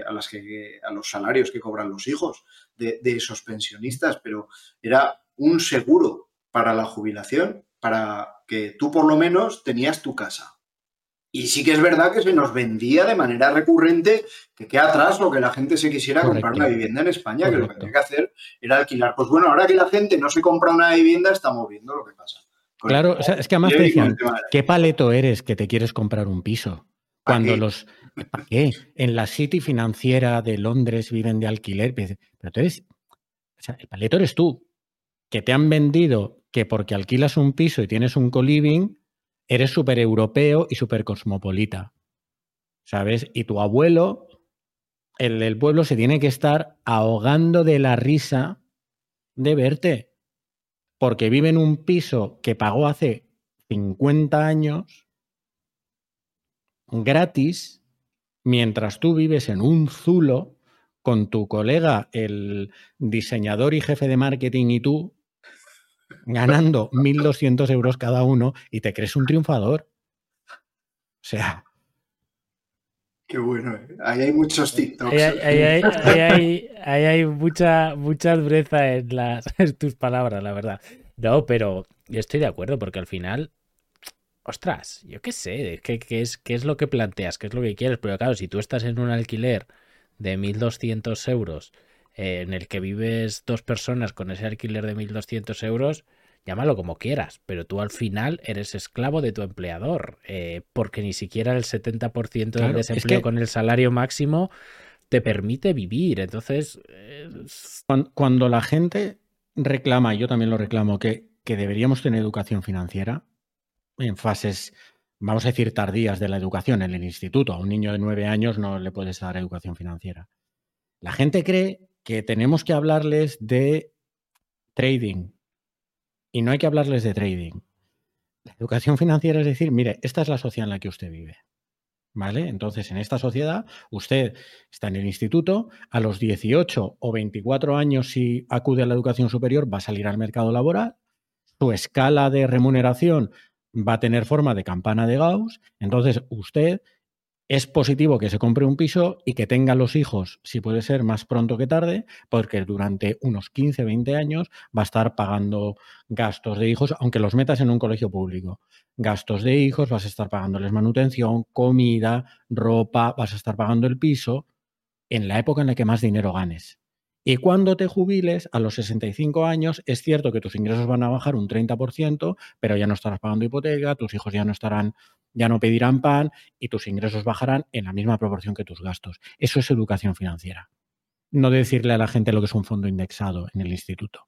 los salarios que cobran los hijos de esos pensionistas, pero era un seguro para la jubilación, para que tú por lo menos tenías tu casa. Y sí que es verdad que se nos vendía de manera recurrente que queda atrás lo que la gente se quisiera comprar una vivienda en España, que lo que tenía que hacer era alquilar. Pues bueno, ahora que la gente no se compra una vivienda, estamos viendo lo que pasa. Claro, o sea, es que además te decían, ¿qué paleto eres que te quieres comprar un piso? Cuando ¿para qué? En la City financiera de Londres viven de alquiler. Pero tú eres, o sea, el paleto eres tú, que te han vendido que porque alquilas un piso y tienes un co-living, eres súper europeo y súper cosmopolita, ¿sabes? Y tu abuelo, el del pueblo, se tiene que estar ahogando de la risa de verte, porque vive en un piso que pagó hace 50 años gratis, mientras tú vives en un zulo con tu colega, el diseñador y jefe de marketing, y tú ganando 1.200 euros cada uno, y te crees un triunfador. O sea... Qué bueno, ¿eh? Ahí hay muchos TikToks. Ahí hay mucha dureza en tus palabras, la verdad. No, pero yo estoy de acuerdo, porque al final, ostras, yo qué sé, ¿qué es lo que planteas? ¿Qué es lo que quieres? Pero claro, si tú estás en un alquiler de 1.200 euros, en el que vives dos personas con ese alquiler de 1.200 euros, llámalo como quieras, pero tú al final eres esclavo de tu empleador, porque ni siquiera el 70% del desempleo con el salario máximo te permite vivir. Entonces, cuando la gente reclama, y yo también lo reclamo, que deberíamos tener educación financiera en fases, vamos a decir, tardías de la educación en el instituto. A un niño de 9 años no le puedes dar educación financiera. La gente cree que tenemos que hablarles de trading, y no hay que hablarles de trading. La educación financiera es decir, mire, esta es la sociedad en la que usted vive, ¿vale? Entonces, en esta sociedad, usted está en el instituto, a los 18 o 24 años, si acude a la educación superior, va a salir al mercado laboral, su escala de remuneración va a tener forma de campana de Gauss, entonces usted... es positivo que se compre un piso y que tenga los hijos, si puede ser, más pronto que tarde, porque durante unos 15, 20 años va a estar pagando gastos de hijos, aunque los metas en un colegio público. Gastos de hijos, vas a estar pagándoles manutención, comida, ropa, vas a estar pagando el piso en la época en la que más dinero ganes. Y cuando te jubiles, a los 65 años, es cierto que tus ingresos van a bajar un 30%, pero ya no estarás pagando hipoteca, tus hijos ya no pedirán pan y tus ingresos bajarán en la misma proporción que tus gastos. Eso es educación financiera. No decirle a la gente lo que es un fondo indexado en el instituto.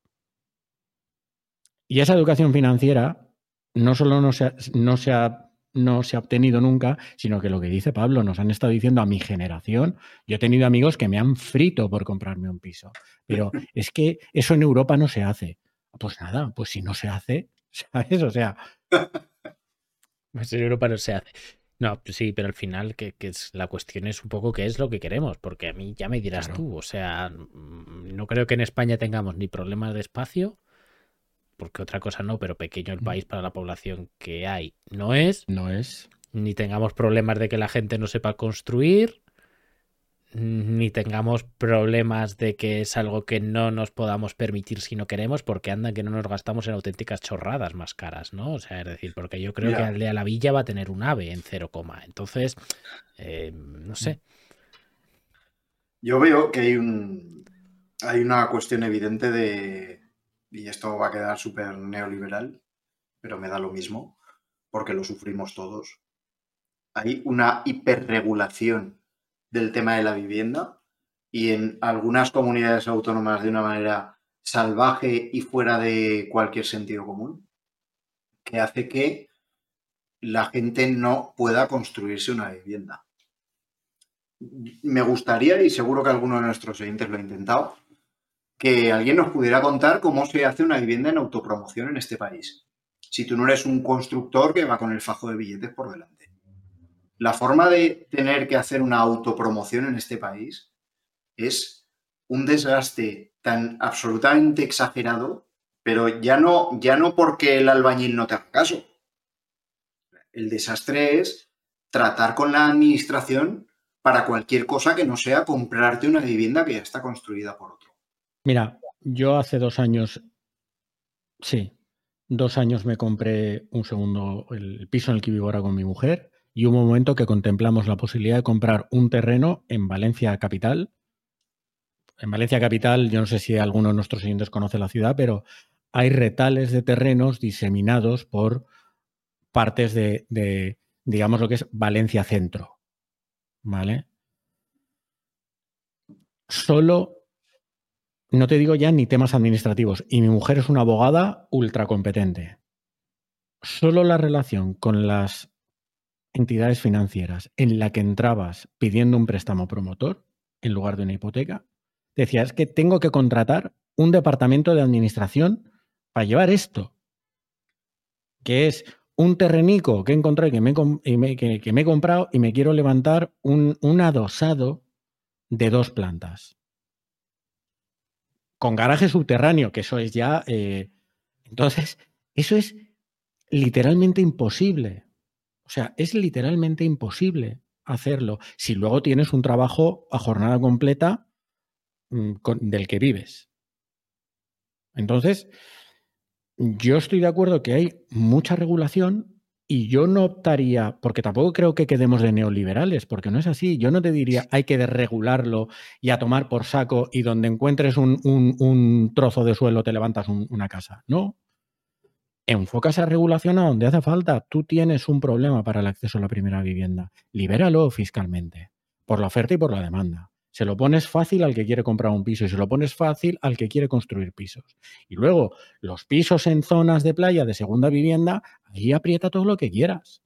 Y esa educación financiera no solo no se ha obtenido nunca, sino que lo que dice Pablo, nos han estado diciendo a mi generación. Yo he tenido amigos que me han frito por comprarme un piso, pero es que eso en Europa no se hace. Pues nada, pues si no se hace, ¿sabes? O sea... Pues en Europa no se hace. No, sí, pero al final la cuestión es un poco qué es lo que queremos, porque a mí ya me dirás tú, o sea, no creo que en España tengamos ni problemas de espacio, porque otra cosa no, pero pequeño el país para la población que hay no es, ni tengamos problemas de que la gente no sepa construir, ni tengamos problemas de que es algo que no nos podamos permitir si no queremos, porque andan que no nos gastamos en auténticas chorradas más caras, ¿no? O sea, es decir, porque yo creo que Aldea La Villa va a tener un AVE en 0, entonces, no sé. Yo veo que hay una cuestión evidente y esto va a quedar súper neoliberal, pero me da lo mismo, porque lo sufrimos todos. Hay una hiperregulación del tema de la vivienda y en algunas comunidades autónomas de una manera salvaje y fuera de cualquier sentido común, que hace que la gente no pueda construirse una vivienda. Me gustaría, y seguro que alguno de nuestros oyentes lo ha intentado, que alguien nos pudiera contar cómo se hace una vivienda en autopromoción en este país. Si tú no eres un constructor que va con el fajo de billetes por delante. La forma de tener que hacer una autopromoción en este país es un desgaste tan absolutamente exagerado, pero ya no porque el albañil no te haga caso. El desastre es tratar con la administración para cualquier cosa que no sea comprarte una vivienda que ya está construida por otro. Mira, yo hace 2 años, 2 años me compré el piso en el que vivo ahora con mi mujer, y hubo un momento que contemplamos la posibilidad de comprar un terreno en Valencia capital. En Valencia capital, yo no sé si alguno de nuestros oyentes conoce la ciudad, pero hay retales de terrenos diseminados por partes de digamos, lo que es Valencia Centro, ¿vale? Solo, no te digo ya ni temas administrativos, y mi mujer es una abogada ultra competente. Solo la relación con las entidades financieras en la que entrabas pidiendo un préstamo promotor en lugar de una hipoteca, decía, es que tengo que contratar un departamento de administración para llevar esto, que es un terrenico que he encontrado y que me he comprado y me quiero levantar un adosado de 2 plantas. Con garaje subterráneo, que eso es ya... entonces, eso es literalmente imposible. O sea, es literalmente imposible hacerlo si luego tienes un trabajo a jornada completa del que vives. Entonces, yo estoy de acuerdo que hay mucha regulación y yo no optaría, porque tampoco creo que quedemos de neoliberales, porque no es así. Yo no te diría hay que desregularlo y a tomar por saco y donde encuentres un trozo de suelo te levantas una casa. No. Enfoca esa regulación a donde hace falta. Tú tienes un problema para el acceso a la primera vivienda. Libéralo fiscalmente, por la oferta y por la demanda. Se lo pones fácil al que quiere comprar un piso y se lo pones fácil al que quiere construir pisos. Y luego, los pisos en zonas de playa de segunda vivienda, ahí aprieta todo lo que quieras.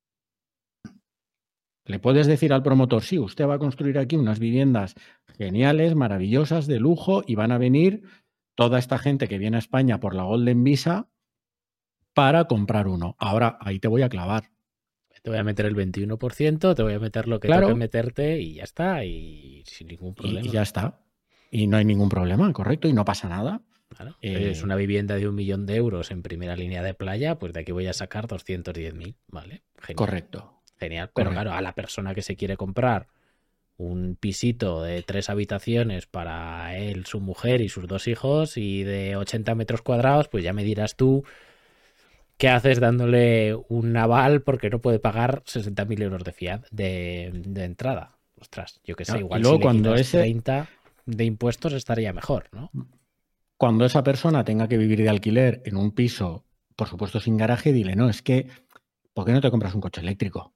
Le puedes decir al promotor, sí, usted va a construir aquí unas viviendas geniales, maravillosas, de lujo, y van a venir toda esta gente que viene a España por la Golden Visa para comprar uno. Ahora, ahí te voy a clavar. Te voy a meter el 21%, te voy a meter lo que tengo que meterte y ya está, y sin ningún problema. Y ya está. Y no hay ningún problema, correcto, y no pasa nada. Claro. Es una vivienda de 1 millón de euros en primera línea de playa, pues de aquí voy a sacar 210.000, ¿vale? Genial. Correcto. Genial. Pero claro, a la persona que se quiere comprar un pisito de 3 habitaciones para él, su mujer y sus 2 hijos y de 80 metros cuadrados, pues ya me dirás tú qué haces dándole un aval porque no puede pagar 60.000 euros de entrada. Ostras, yo qué sé, igual luego, si cuando le 30 de impuestos estaría mejor, ¿no? Cuando esa persona tenga que vivir de alquiler en un piso, por supuesto sin garaje, dile, no, es que, ¿por qué no te compras un coche eléctrico?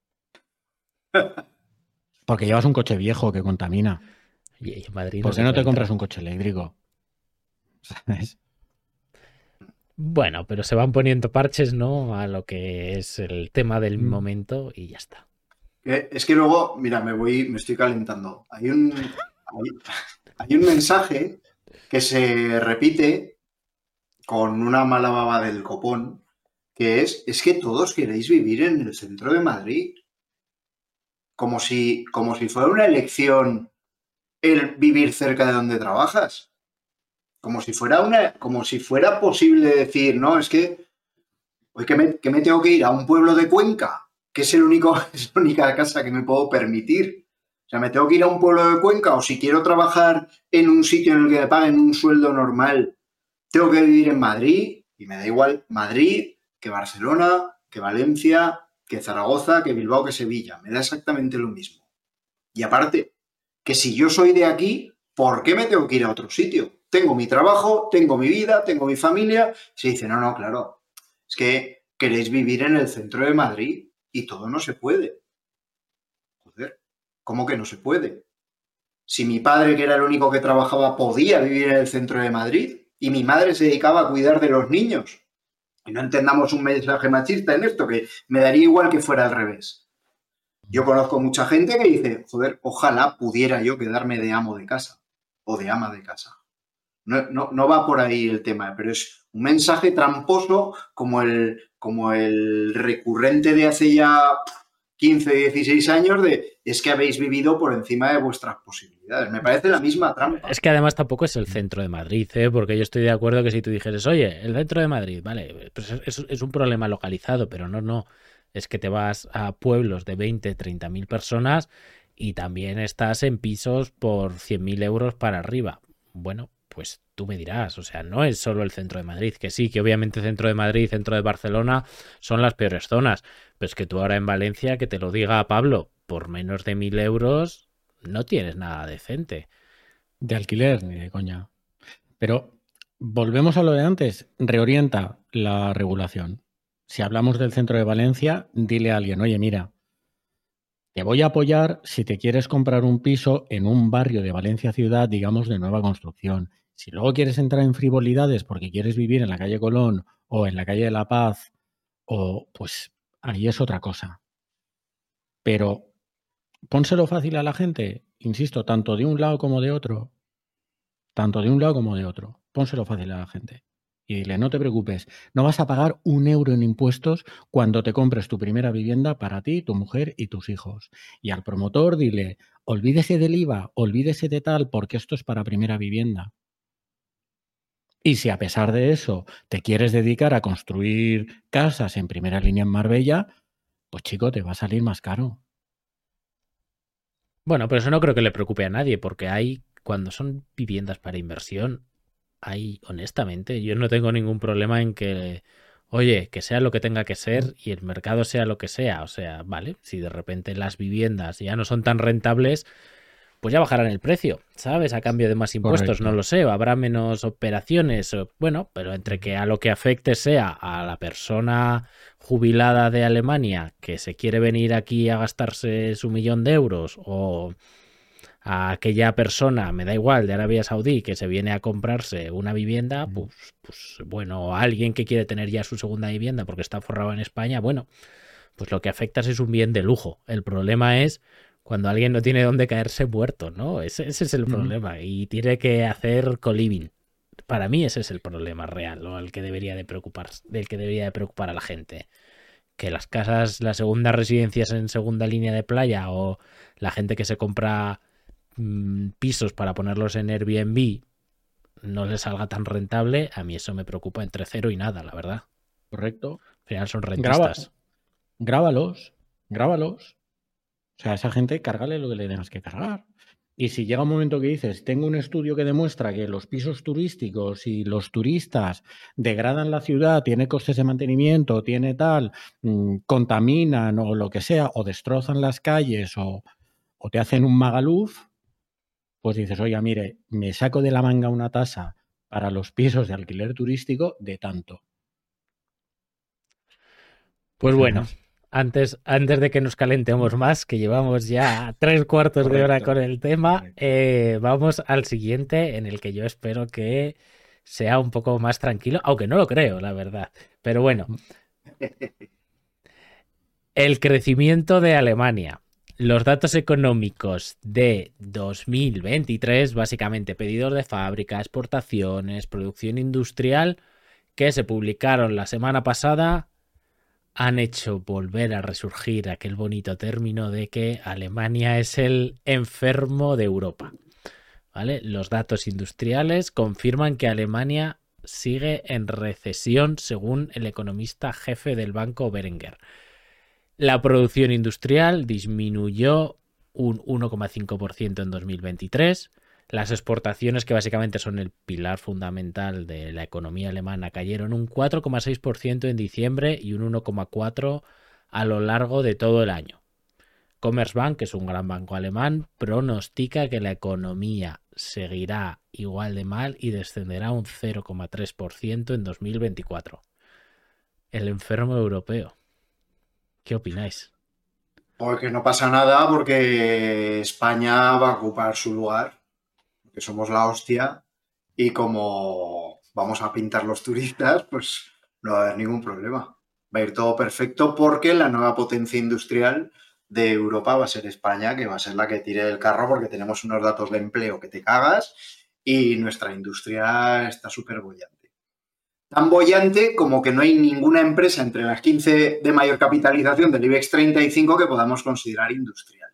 Porque llevas un coche viejo que contamina. Y en Madrid ¿Por qué no te compras un coche eléctrico? ¿Sabes? Bueno, pero se van poniendo parches, ¿no? A lo que es el tema del momento y ya está. Es que luego, mira, me estoy calentando. Hay un mensaje que se repite con una mala baba del copón, que es que todos queréis vivir en el centro de Madrid. Como si fuera una elección el vivir cerca de donde trabajas. Como si fuera posible decir, no, es que hoy que me tengo que ir a un pueblo de Cuenca, que es la única casa que me puedo permitir. O sea, me tengo que ir a un pueblo de Cuenca, o si quiero trabajar en un sitio en el que me paguen un sueldo normal, tengo que vivir en Madrid, y me da igual Madrid que Barcelona, que Valencia, que Zaragoza, que Bilbao, que Sevilla. Me da exactamente lo mismo. Y aparte, que si yo soy de aquí, ¿por qué me tengo que ir a otro sitio? Tengo mi trabajo, tengo mi vida, tengo mi familia. Se dice, no, claro, es que queréis vivir en el centro de Madrid y todo no se puede. Joder, ¿cómo que no se puede? Si mi padre, que era el único que trabajaba, podía vivir en el centro de Madrid y mi madre se dedicaba a cuidar de los niños. Y no entendamos un mensaje machista en esto, que me daría igual que fuera al revés. Yo conozco mucha gente que dice, joder, ojalá pudiera yo quedarme de amo de casa o de ama de casa. No va por ahí el tema, pero es un mensaje tramposo como el recurrente de hace ya 15, 16 años de es que habéis vivido por encima de vuestras posibilidades. Me parece la misma trampa. Es que además tampoco es el centro de Madrid, porque yo estoy de acuerdo que si tú dijeras, oye, el centro de Madrid, vale, pues es un problema localizado, pero no. Es que te vas a pueblos de 20, 30.000 personas y también estás en pisos por 100.000 euros para arriba. Bueno, pues tú me dirás, o sea, no es solo el centro de Madrid, que sí, que obviamente centro de Madrid, centro de Barcelona son las peores zonas, pero es que tú ahora en Valencia, que te lo diga Pablo, por menos de 1.000 euros no tienes nada decente. De alquiler, ni de coña. Pero volvemos a lo de antes, reorienta la regulación. Si hablamos del centro de Valencia, dile a alguien, oye, mira, te voy a apoyar si te quieres comprar un piso en un barrio de Valencia ciudad, digamos, de nueva construcción. Si luego quieres entrar en frivolidades porque quieres vivir en la calle Colón o en la calle de la Paz, o pues ahí es otra cosa. Pero pónselo fácil a la gente, insisto, tanto de un lado como de otro. Pónselo fácil a la gente. Y dile, no te preocupes, no vas a pagar 1 euro en impuestos cuando te compres tu primera vivienda para ti, tu mujer y tus hijos. Y al promotor dile, olvídese del IVA, olvídese de tal, porque esto es para primera vivienda. Y si a pesar de eso te quieres dedicar a construir casas en primera línea en Marbella, pues chico, te va a salir más caro. Bueno, pero eso no creo que le preocupe a nadie, porque cuando son viviendas para inversión, honestamente, yo no tengo ningún problema en que, oye, que sea lo que tenga que ser y el mercado sea lo que sea. O sea, vale, si de repente las viviendas ya no son tan rentables, pues ya bajarán el precio, ¿sabes? A cambio de más impuestos, correcto. No lo sé, o habrá menos operaciones, bueno, pero entre que a lo que afecte sea a la persona jubilada de Alemania que se quiere venir aquí a gastarse su 1.000.000 de euros, o a aquella persona, me da igual, de Arabia Saudí, que se viene a comprarse una vivienda, pues bueno, a alguien que quiere tener ya su segunda vivienda porque está forrado en España, bueno, pues lo que afectas es un bien de lujo. El problema es cuando alguien no tiene dónde caerse muerto, ¿no? Ese es el problema, y tiene que hacer co-living. Para mí ese es el problema real, ¿no? Del que debería de preocupar a la gente. Que las casas, las segundas residencias en segunda línea de playa, o la gente que se compra pisos para ponerlos en Airbnb, no les salga tan rentable, a mí eso me preocupa entre 0 y nada, la verdad. Correcto. Al final son rentistas. Grábalos. O sea, a esa gente cárgale lo que le tengas que cargar. Y si llega un momento que dices, tengo un estudio que demuestra que los pisos turísticos y los turistas degradan la ciudad, tiene costes de mantenimiento, tiene tal, contaminan o lo que sea, o destrozan las calles o te hacen un Magaluf, pues dices, oye, mire, me saco de la manga una tasa para los pisos de alquiler turístico de tanto. Pues bueno, antes de que nos calentemos más, que llevamos ya 3/4 de hora con el tema, vamos al siguiente, en el que yo espero que sea un poco más tranquilo, aunque no lo creo, la verdad. Pero bueno, el crecimiento de Alemania. Los datos económicos de 2023, básicamente pedidos de fábrica, exportaciones, producción industrial, que se publicaron la semana pasada han hecho volver a resurgir aquel bonito término de que Alemania es el enfermo de Europa. ¿Vale? Los datos industriales confirman que Alemania sigue en recesión, según el economista jefe del banco Berenberg. La producción industrial disminuyó un 1,5% en 2023. Las exportaciones, que básicamente son el pilar fundamental de la economía alemana, cayeron un 4,6% en diciembre y un 1,4% a lo largo de todo el año. Commerzbank, que es un gran banco alemán, pronostica que la economía seguirá igual de mal y descenderá un 0,3% en 2024. El enfermo europeo. ¿Qué opináis? Porque no pasa nada, porque España va a ocupar su lugar, porque somos la hostia, y como vamos a pintar los turistas, pues no va a haber ningún problema. Va a ir todo perfecto porque la nueva potencia industrial de Europa va a ser España, que va a ser la que tire el carro, porque tenemos unos datos de empleo que te cagas y nuestra industria está súper bollante. Tan bollante como que no hay ninguna empresa entre las 15 de mayor capitalización del IBEX 35 que podamos considerar industrial.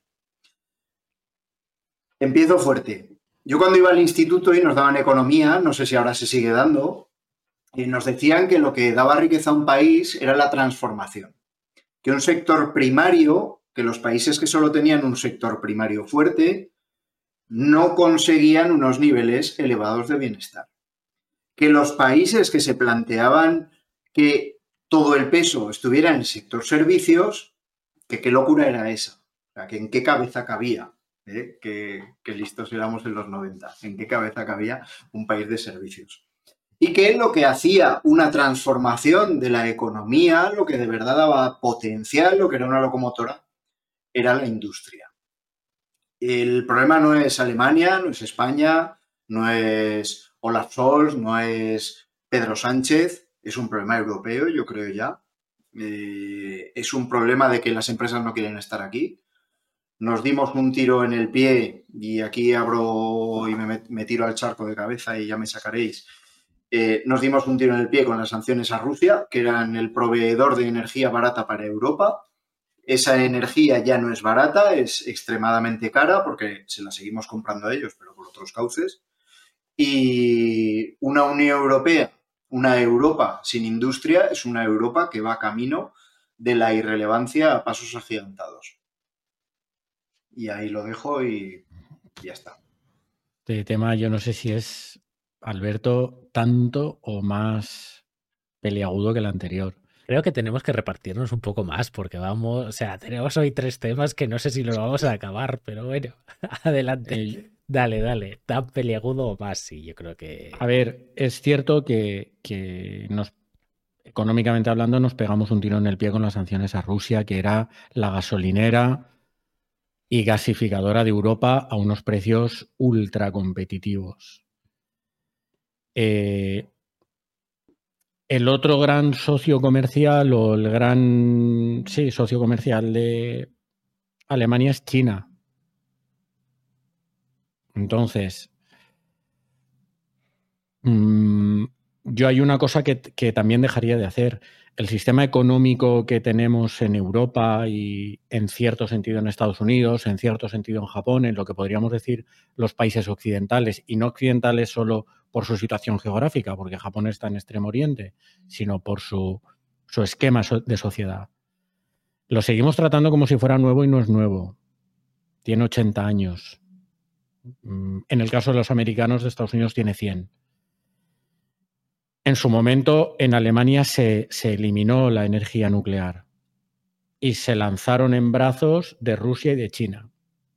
Empiezo fuerte. Yo cuando iba al instituto y nos daban economía, no sé si ahora se sigue dando, nos decían que lo que daba riqueza a un país era la transformación. Que un sector primario, que los países que solo tenían un sector primario fuerte, no conseguían unos niveles elevados de bienestar. Que los países que se planteaban que todo el peso estuviera en el sector servicios, que qué locura era esa. O sea, que en qué cabeza cabía. Que listos éramos en los 90. ¿En qué cabeza cabía un país de servicios? Y que lo que hacía una transformación de la economía, lo que de verdad daba potencial, lo que era una locomotora, era la industria. El problema no es Alemania, no es España, no es Olaf Scholz, no es Pedro Sánchez, es un problema europeo, yo creo ya. Es un problema de que las empresas no quieren estar aquí. Nos dimos un tiro en el pie, y aquí abro y me tiro al charco de cabeza y ya me sacaréis. Nos dimos un tiro en el pie con las sanciones a Rusia, que eran el proveedor de energía barata para Europa. Esa energía ya no es barata, es extremadamente cara porque se la seguimos comprando a ellos, pero por otros cauces. Y una Unión Europea, una Europa sin industria, es una Europa que va camino de la irrelevancia a pasos agigantados. Y ahí lo dejo y ya está. Este tema yo no sé si es, Alberto, tanto o más peliagudo que el anterior. Creo que tenemos que repartirnos un poco más porque tenemos hoy 3 temas que no sé si los vamos a acabar, pero bueno, adelante. Dale, tan peliagudo o más, sí, yo creo que... A ver, es cierto que económicamente hablando, nos pegamos un tiro en el pie con las sanciones a Rusia, que era la gasolinera y gasificadora de Europa a unos precios ultra competitivos. El otro gran socio comercial o el gran socio comercial de Alemania es China. Entonces, yo hay una cosa que también dejaría de hacer. El sistema económico que tenemos en Europa y en cierto sentido en Estados Unidos, en cierto sentido en Japón, en lo que podríamos decir los países occidentales, y no occidentales solo por su situación geográfica, porque Japón está en Extremo Oriente, sino por su esquema de sociedad. Lo seguimos tratando como si fuera nuevo y no es nuevo. Tiene 80 años. En el caso de los americanos, de Estados Unidos tiene 100. En su momento, en Alemania se eliminó la energía nuclear y se lanzaron en brazos de Rusia y de China,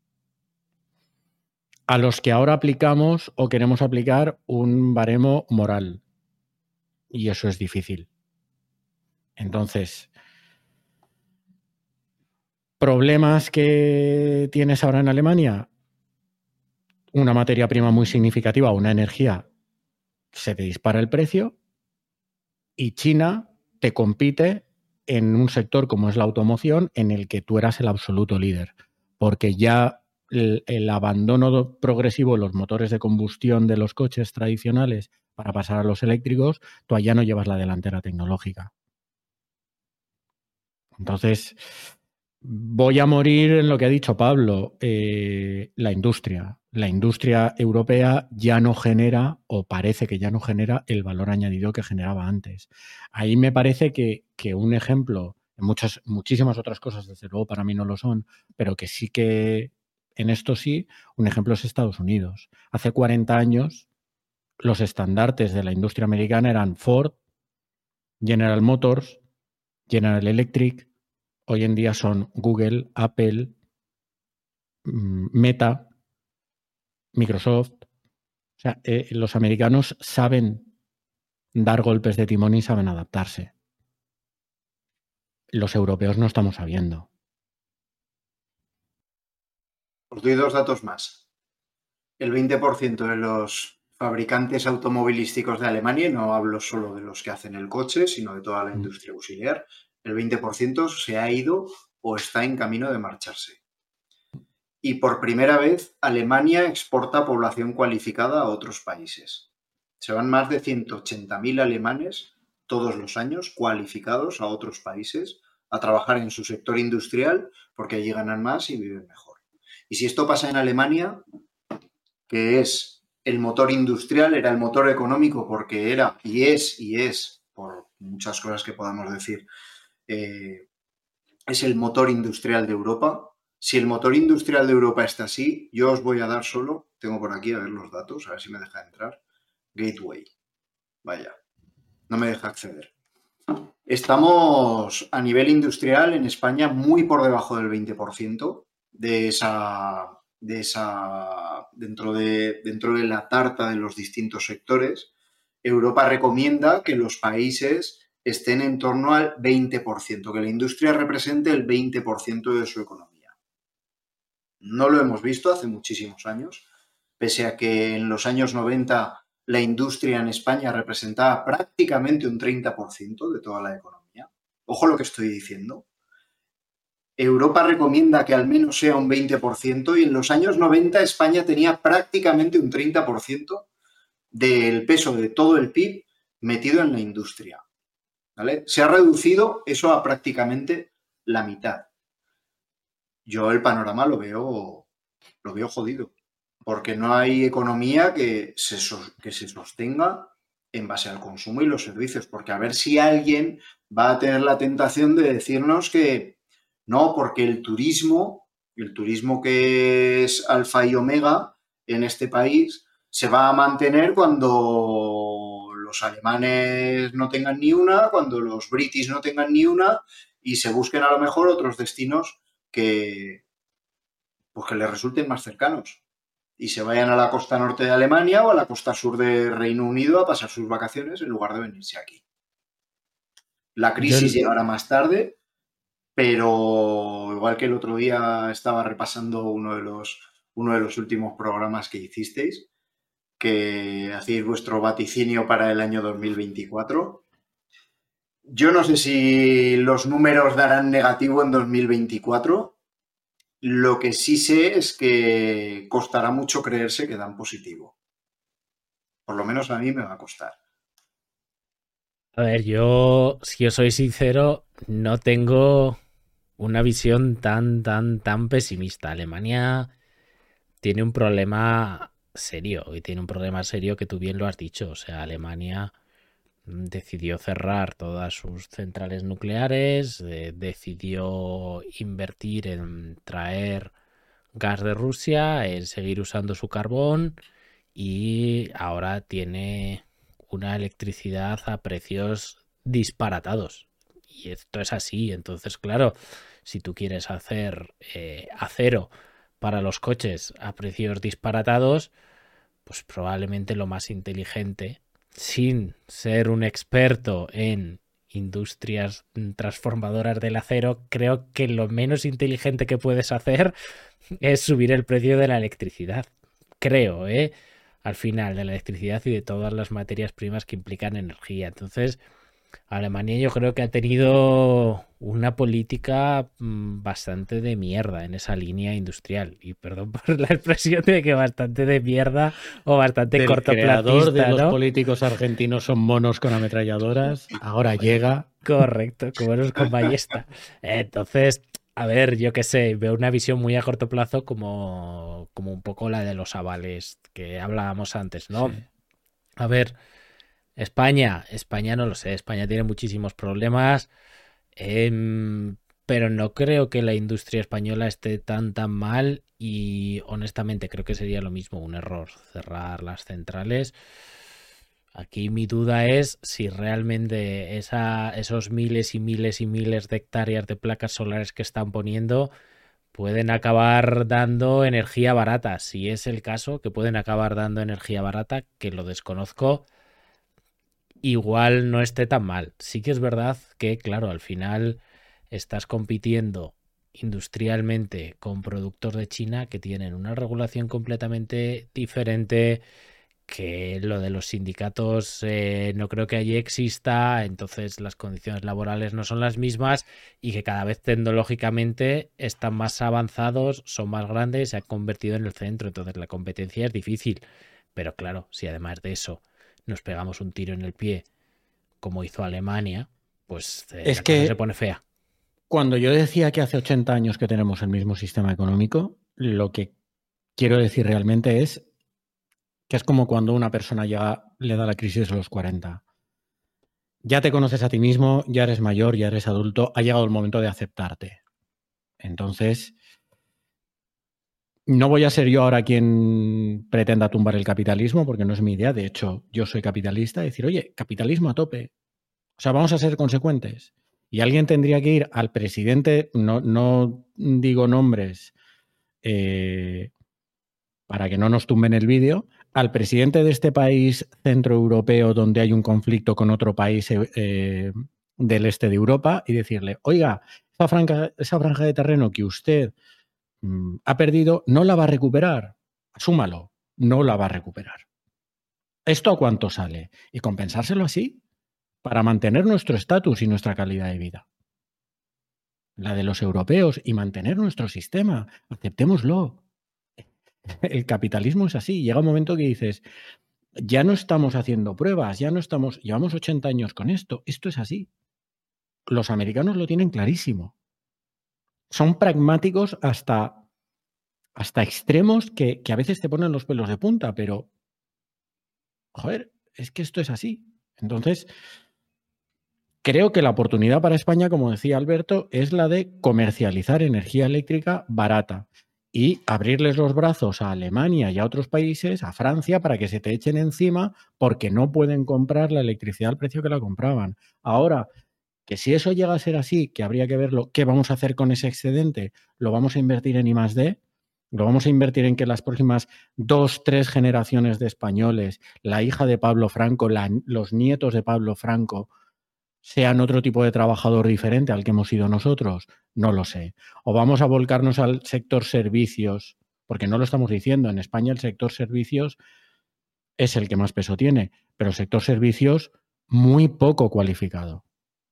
a los que ahora aplicamos o queremos aplicar un baremo moral. Y eso es difícil. Entonces, ¿problemas que tienes ahora en Alemania? Una materia prima muy significativa, una energía, se te dispara el precio y China te compite en un sector como es la automoción, en el que tú eras el absoluto líder, porque ya el abandono progresivo de los motores de combustión de los coches tradicionales para pasar a los eléctricos, tú allá no llevas la delantera tecnológica. Entonces, voy a morir en lo que ha dicho Pablo, la industria. La industria europea ya no genera, o parece que ya no genera, el valor añadido que generaba antes. Ahí me parece que un ejemplo, en muchísimas otras cosas, desde luego para mí no lo son, pero que sí que en esto sí, un ejemplo es Estados Unidos. Hace 40 años, los estandartes de la industria americana eran Ford, General Motors, General Electric. Hoy en día son Google, Apple, Meta, Microsoft. O sea, los americanos saben dar golpes de timón y saben adaptarse. Los europeos no estamos sabiendo. Os doy 2 datos más. El 20% de los fabricantes automovilísticos de Alemania, y no hablo solo de los que hacen el coche, sino de toda la industria auxiliar, el 20% se ha ido o está en camino de marcharse. Y por primera vez, Alemania exporta población cualificada a otros países. Se van más de 180.000 alemanes todos los años cualificados a otros países a trabajar en su sector industrial porque allí ganan más y viven mejor. Y si esto pasa en Alemania, que es el motor industrial, era el motor económico porque era y es, por muchas cosas que podamos decir, es el motor industrial de Europa. Si el motor industrial de Europa está así, yo os voy a dar solo, tengo por aquí a ver los datos, a ver si me deja entrar, Gateway. Vaya, no me deja acceder. Estamos a nivel industrial en España muy por debajo del 20% dentro de la tarta de los distintos sectores. Europa recomienda que los países estén en torno al 20%, que la industria represente el 20% de su economía. No lo hemos visto hace muchísimos años, pese a que en los años 90 la industria en España representaba prácticamente un 30% de toda la economía. Ojo lo que estoy diciendo. Europa recomienda que al menos sea un 20% y en los años 90 España tenía prácticamente un 30% del peso de todo el PIB metido en la industria. ¿Vale? Se ha reducido eso a prácticamente la mitad. Yo el panorama lo veo jodido, porque no hay economía que se sostenga en base al consumo y los servicios, porque a ver si alguien va a tener la tentación de decirnos que no, porque el turismo que es alfa y omega en este país, se va a mantener cuando los alemanes no tengan ni una, cuando los british no tengan ni una y se busquen a lo mejor otros destinos que les resulten más cercanos y se vayan a la costa norte de Alemania o a la costa sur de Reino Unido a pasar sus vacaciones en lugar de venirse aquí. La crisis llegará más tarde, pero igual que el otro día estaba repasando uno de los últimos programas que hicisteis, que hacéis vuestro vaticinio para el año 2024. Yo no sé si los números darán negativo en 2024. Lo que sí sé es que costará mucho creerse que dan positivo. Por lo menos a mí me va a costar. A ver, yo, si os soy sincero, no tengo una visión tan pesimista. Alemania tiene un problema serio, y tiene un problema serio que tú bien lo has dicho. O sea, Alemania decidió cerrar todas sus centrales nucleares, decidió invertir en traer gas de Rusia, en seguir usando su carbón y ahora tiene una electricidad a precios disparatados. Y esto es así. Entonces, claro, si tú quieres hacer acero para los coches a precios disparatados, pues probablemente lo más inteligente, sin ser un experto en industrias transformadoras del acero, creo que lo menos inteligente que puedes hacer es subir el precio de la electricidad. Creo, al final, de la electricidad y de todas las materias primas que implican energía. Entonces, Alemania yo creo que ha tenido una política bastante de mierda en esa línea industrial. Y perdón por la expresión de que bastante de mierda o bastante Del creador de cortoplacista, los ¿no? políticos argentinos son monos con ametralladoras, ahora llega. Correcto, como eres con ballesta. Entonces, a ver, yo qué sé, veo una visión muy a corto plazo como un poco la de los avales que hablábamos antes, ¿no? Sí. A ver, España no lo sé, España tiene muchísimos problemas, em, pero no creo que la industria española esté tan mal y honestamente creo que sería lo mismo un error cerrar las centrales. Aquí mi duda es si realmente esos miles y miles y miles de hectáreas de placas solares que están poniendo pueden acabar dando energía barata. Si es el caso, que pueden acabar dando energía barata, que lo desconozco, igual no esté tan mal. Sí que es verdad que, claro, al final estás compitiendo industrialmente con productos de China que tienen una regulación completamente diferente, que lo de los sindicatos no creo que allí exista, entonces las condiciones laborales no son las mismas y que cada vez tecnológicamente están más avanzados, son más grandes, se han convertido en el centro, entonces la competencia es difícil. Pero claro, si además de eso nos pegamos un tiro en el pie, como hizo Alemania, pues Es la cosa se que pone fea. cuando yo decía que hace 80 años que tenemos el mismo sistema económico, lo que quiero decir realmente es que es como cuando una persona ya le da la crisis a los 40. Ya te conoces a ti mismo, ya eres mayor, ya eres adulto, ha llegado el momento de aceptarte. Entonces, no voy a ser yo ahora quien pretenda tumbar el capitalismo, porque no es mi idea. De hecho, yo soy capitalista. Decir, oye, capitalismo a tope. O sea, vamos a ser consecuentes. Y alguien tendría que ir al presidente, no digo nombres para que no nos tumben el vídeo, al presidente de este país centroeuropeo donde hay un conflicto con otro país del este de Europa y decirle, oiga, esa franja de terreno que usted ha perdido, no la va a recuperar. Asúmalo, no la va a recuperar. ¿Esto a cuánto sale? Y compensárselo así para mantener nuestro estatus y nuestra calidad de vida. La de los europeos y mantener nuestro sistema. Aceptémoslo. El capitalismo es así. Llega un momento que dices, ya no estamos haciendo pruebas, ya no estamos, llevamos 80 años con esto. Esto es así. Los americanos lo tienen clarísimo. Son pragmáticos hasta extremos que a veces te ponen los pelos de punta, pero joder, es que esto es así. Entonces, creo que la oportunidad para España, como decía Alberto, es la de comercializar energía eléctrica barata y abrirles los brazos a Alemania y a otros países, a Francia, para que se te echen encima porque no pueden comprar la electricidad al precio que la compraban. Ahora, que si eso llega a ser así, que habría que verlo, ¿qué vamos a hacer con ese excedente? ¿Lo vamos a invertir en I+D? ¿Lo vamos a invertir en que las próximas 2, 3 generaciones de españoles, la hija de Pablo Franco, los nietos de Pablo Franco, sean otro tipo de trabajador diferente al que hemos sido nosotros? No lo sé. O vamos a volcarnos al sector servicios, porque no lo estamos diciendo. En España el sector servicios es el que más peso tiene, pero el sector servicios muy poco cualificado.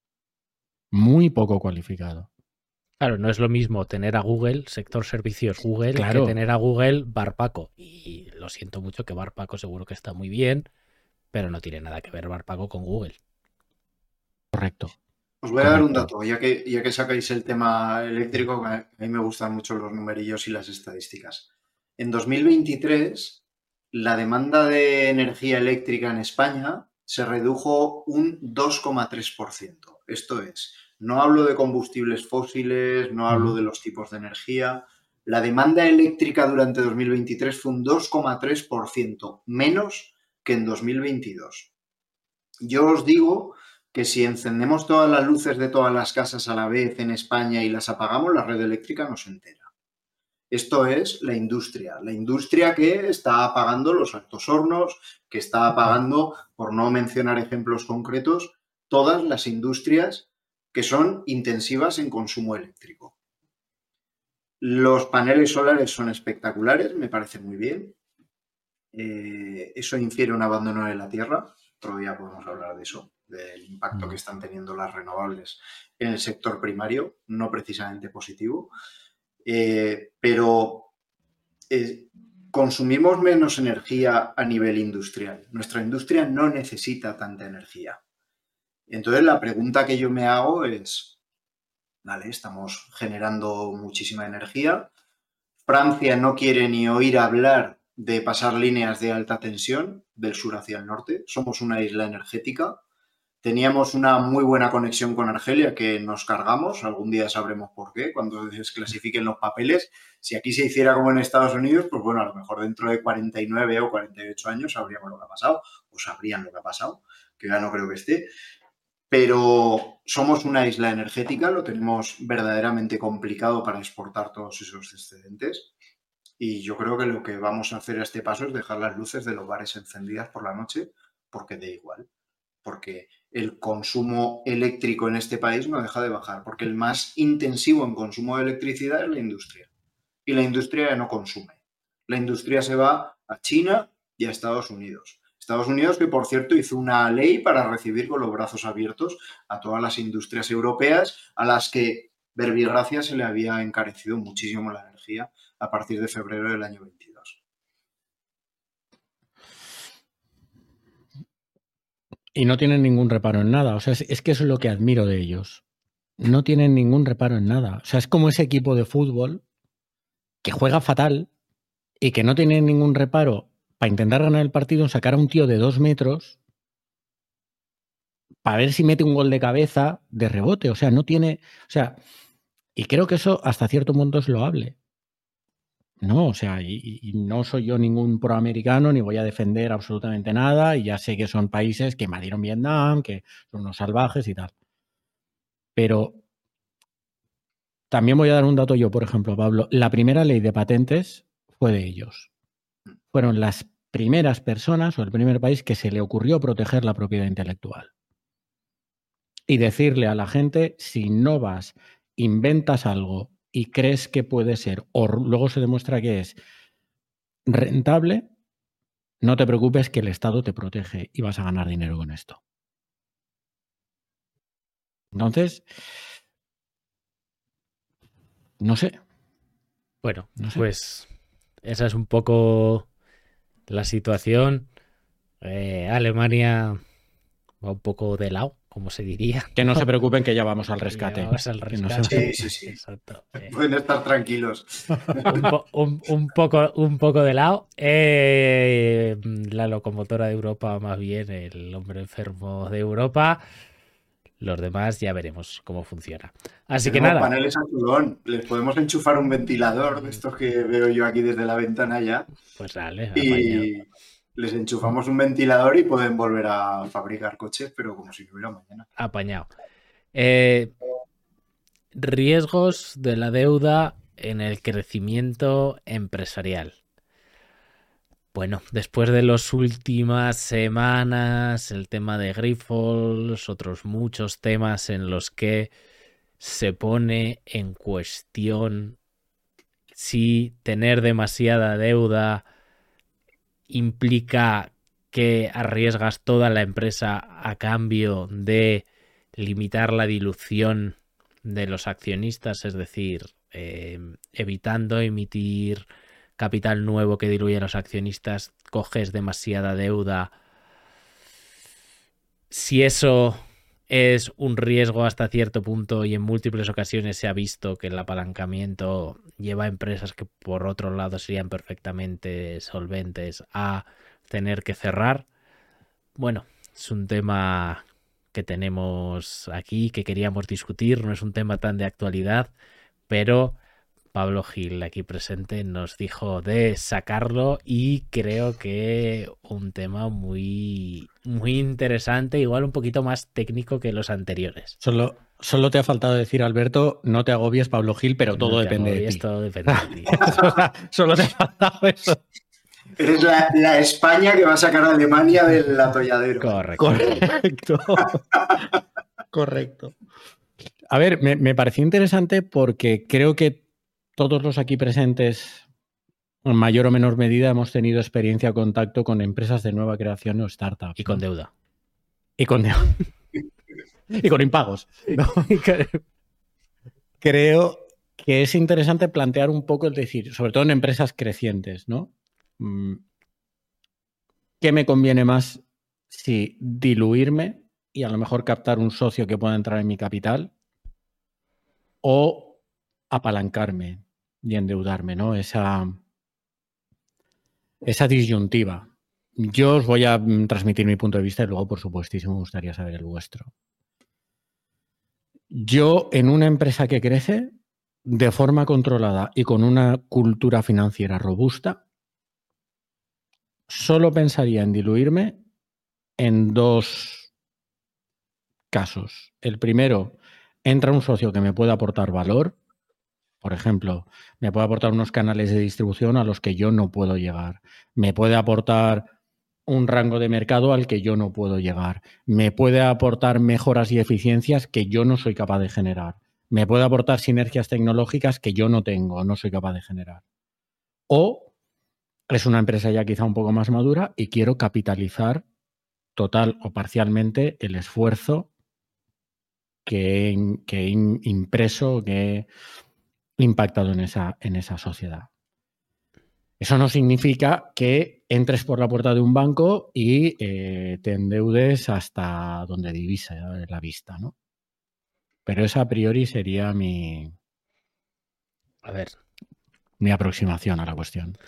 Muy poco cualificado. Claro, no es lo mismo tener a Google, sector servicios Google, que Claro. tener a Google Barpaco. Y lo siento mucho que Barpaco seguro que está muy bien, pero no tiene nada que ver Barpaco con Google. Correcto. Os voy a dar un dato, ya que sacáis el tema eléctrico, que a mí me gustan mucho los numerillos y las estadísticas. En 2023, la demanda de energía eléctrica en España se redujo un 2,3%. Esto es, no hablo de combustibles fósiles, no hablo de los tipos de energía. La demanda eléctrica durante 2023 fue un 2,3% menos que en 2022. Yo os digo que si encendemos todas las luces de todas las casas a la vez en España y las apagamos, la red eléctrica no se entera. Esto es la industria que está apagando los altos hornos, que está apagando, por no mencionar ejemplos concretos, todas las industrias que son intensivas en consumo eléctrico. Los paneles solares son espectaculares, me parece muy bien. Eso infiere un abandono de la tierra. Otro día podemos hablar de eso, del impacto que están teniendo las renovables en el sector primario, no precisamente positivo, pero consumimos menos energía a nivel industrial. Nuestra industria no necesita tanta energía. Entonces, la pregunta que yo me hago es, vale, estamos generando muchísima energía. Francia no quiere ni oír hablar de pasar líneas de alta tensión del sur hacia el norte. Somos una isla energética. Teníamos una muy buena conexión con Argelia que nos cargamos. Algún día sabremos por qué, cuando se desclasifiquen los papeles. Si aquí se hiciera como en Estados Unidos, pues bueno, a lo mejor dentro de 49 o 48 años sabríamos lo que ha pasado, o sabrían lo que ha pasado, que ya no creo que esté. Pero somos una isla energética, lo tenemos verdaderamente complicado para exportar todos esos excedentes. Y yo creo que lo que vamos a hacer a este paso es dejar las luces de los bares encendidas por la noche, porque da igual. Porque el consumo eléctrico en este país no deja de bajar, porque el más intensivo en consumo de electricidad es la industria. Y la industria ya no consume. La industria se va a China y a Estados Unidos. Estados Unidos, que por cierto hizo una ley para recibir con los brazos abiertos a todas las industrias europeas a las que, verbigracia, se le había encarecido muchísimo la energía a partir de febrero del año 22. Y no tienen ningún reparo en nada. O sea, es que eso es lo que admiro de ellos. No tienen ningún reparo en nada. O sea, es como ese equipo de fútbol que juega fatal y que no tiene ningún reparo para intentar ganar el partido en sacar a un tío de 2 metros para ver si mete un gol de cabeza de rebote. O sea, no tiene... O sea, y creo que eso hasta cierto punto es loable. No, o sea, y no soy yo ningún proamericano ni voy a defender absolutamente nada y ya sé que son países que invadieron Vietnam, que son unos salvajes y tal. Pero también voy a dar un dato yo, por ejemplo, Pablo. La primera ley de patentes fue de ellos. Fueron las primeras personas o el primer país que se le ocurrió proteger la propiedad intelectual. Y decirle a la gente, si no vas, inventas algo y crees que puede ser, o luego se demuestra que es rentable, no te preocupes que el Estado te protege y vas a ganar dinero con esto. Entonces, no sé. Bueno, no sé. Pues esa es un poco la situación. Alemania va un poco de lado, como se diría. Que no se preocupen que ya vamos al rescate. Vamos al rescate. Sí. Exacto. Pueden estar tranquilos. un poco de lado. La locomotora de Europa, más bien, el hombre enfermo de Europa. Los demás ya veremos cómo funciona. Así que nada. Paneles a chulón. Les podemos enchufar un ventilador de estos que veo yo aquí desde la ventana ya. Pues dale. Y les enchufamos un ventilador y pueden volver a fabricar coches, pero como si no hubiera mañana. Apañado. Riesgos de la deuda en el crecimiento empresarial. Bueno, después de las últimas semanas, el tema de Grifols, otros muchos temas en los que se pone en cuestión si tener demasiada deuda implica que arriesgas toda la empresa a cambio de limitar la dilución de los accionistas, es decir, evitando emitir capital nuevo que diluye a los accionistas, coges demasiada deuda. Si eso es un riesgo hasta cierto punto y en múltiples ocasiones se ha visto que el apalancamiento lleva a empresas que por otro lado serían perfectamente solventes a tener que cerrar. Bueno, es un tema que tenemos aquí, que queríamos discutir, no es un tema tan de actualidad, pero Pablo Gil, aquí presente, nos dijo de sacarlo y creo que un tema muy, muy interesante, igual un poquito más técnico que los anteriores. Solo te ha faltado decir, Alberto, no te agobies, Pablo Gil, pero todo depende de ti. Todo depende de ti. Solo te ha faltado eso. Eres la España que va a sacar a Alemania del atolladero. Correcto. Correcto. A ver, me pareció interesante porque creo que todos los aquí presentes, en mayor o menor medida, hemos tenido experiencia o contacto con empresas de nueva creación o startups. Y con deuda. Y con impagos, ¿no? Creo que es interesante plantear un poco, es decir, sobre todo en empresas crecientes, ¿no? ¿Qué me conviene más si diluirme y a lo mejor captar un socio que pueda entrar en mi capital o apalancarme y endeudarme, ¿no? Esa disyuntiva. Yo os voy a transmitir mi punto de vista y luego, por supuestísimo, me gustaría saber el vuestro. Yo, en una empresa que crece de forma controlada y con una cultura financiera robusta, solo pensaría en diluirme en dos casos. El primero, entra un socio que me pueda aportar valor. Por ejemplo, me puede aportar unos canales de distribución a los que yo no puedo llegar. Me puede aportar un rango de mercado al que yo no puedo llegar. Me puede aportar mejoras y eficiencias que yo no soy capaz de generar. Me puede aportar sinergias tecnológicas que yo no tengo, no soy capaz de generar. O es una empresa ya quizá un poco más madura y quiero capitalizar total o parcialmente el esfuerzo que he impreso, que he impactado en esa sociedad. Eso no significa que entres por la puerta de un banco y te endeudes hasta donde divisa la vista, ¿no? Pero esa a priori sería mi aproximación a la cuestión.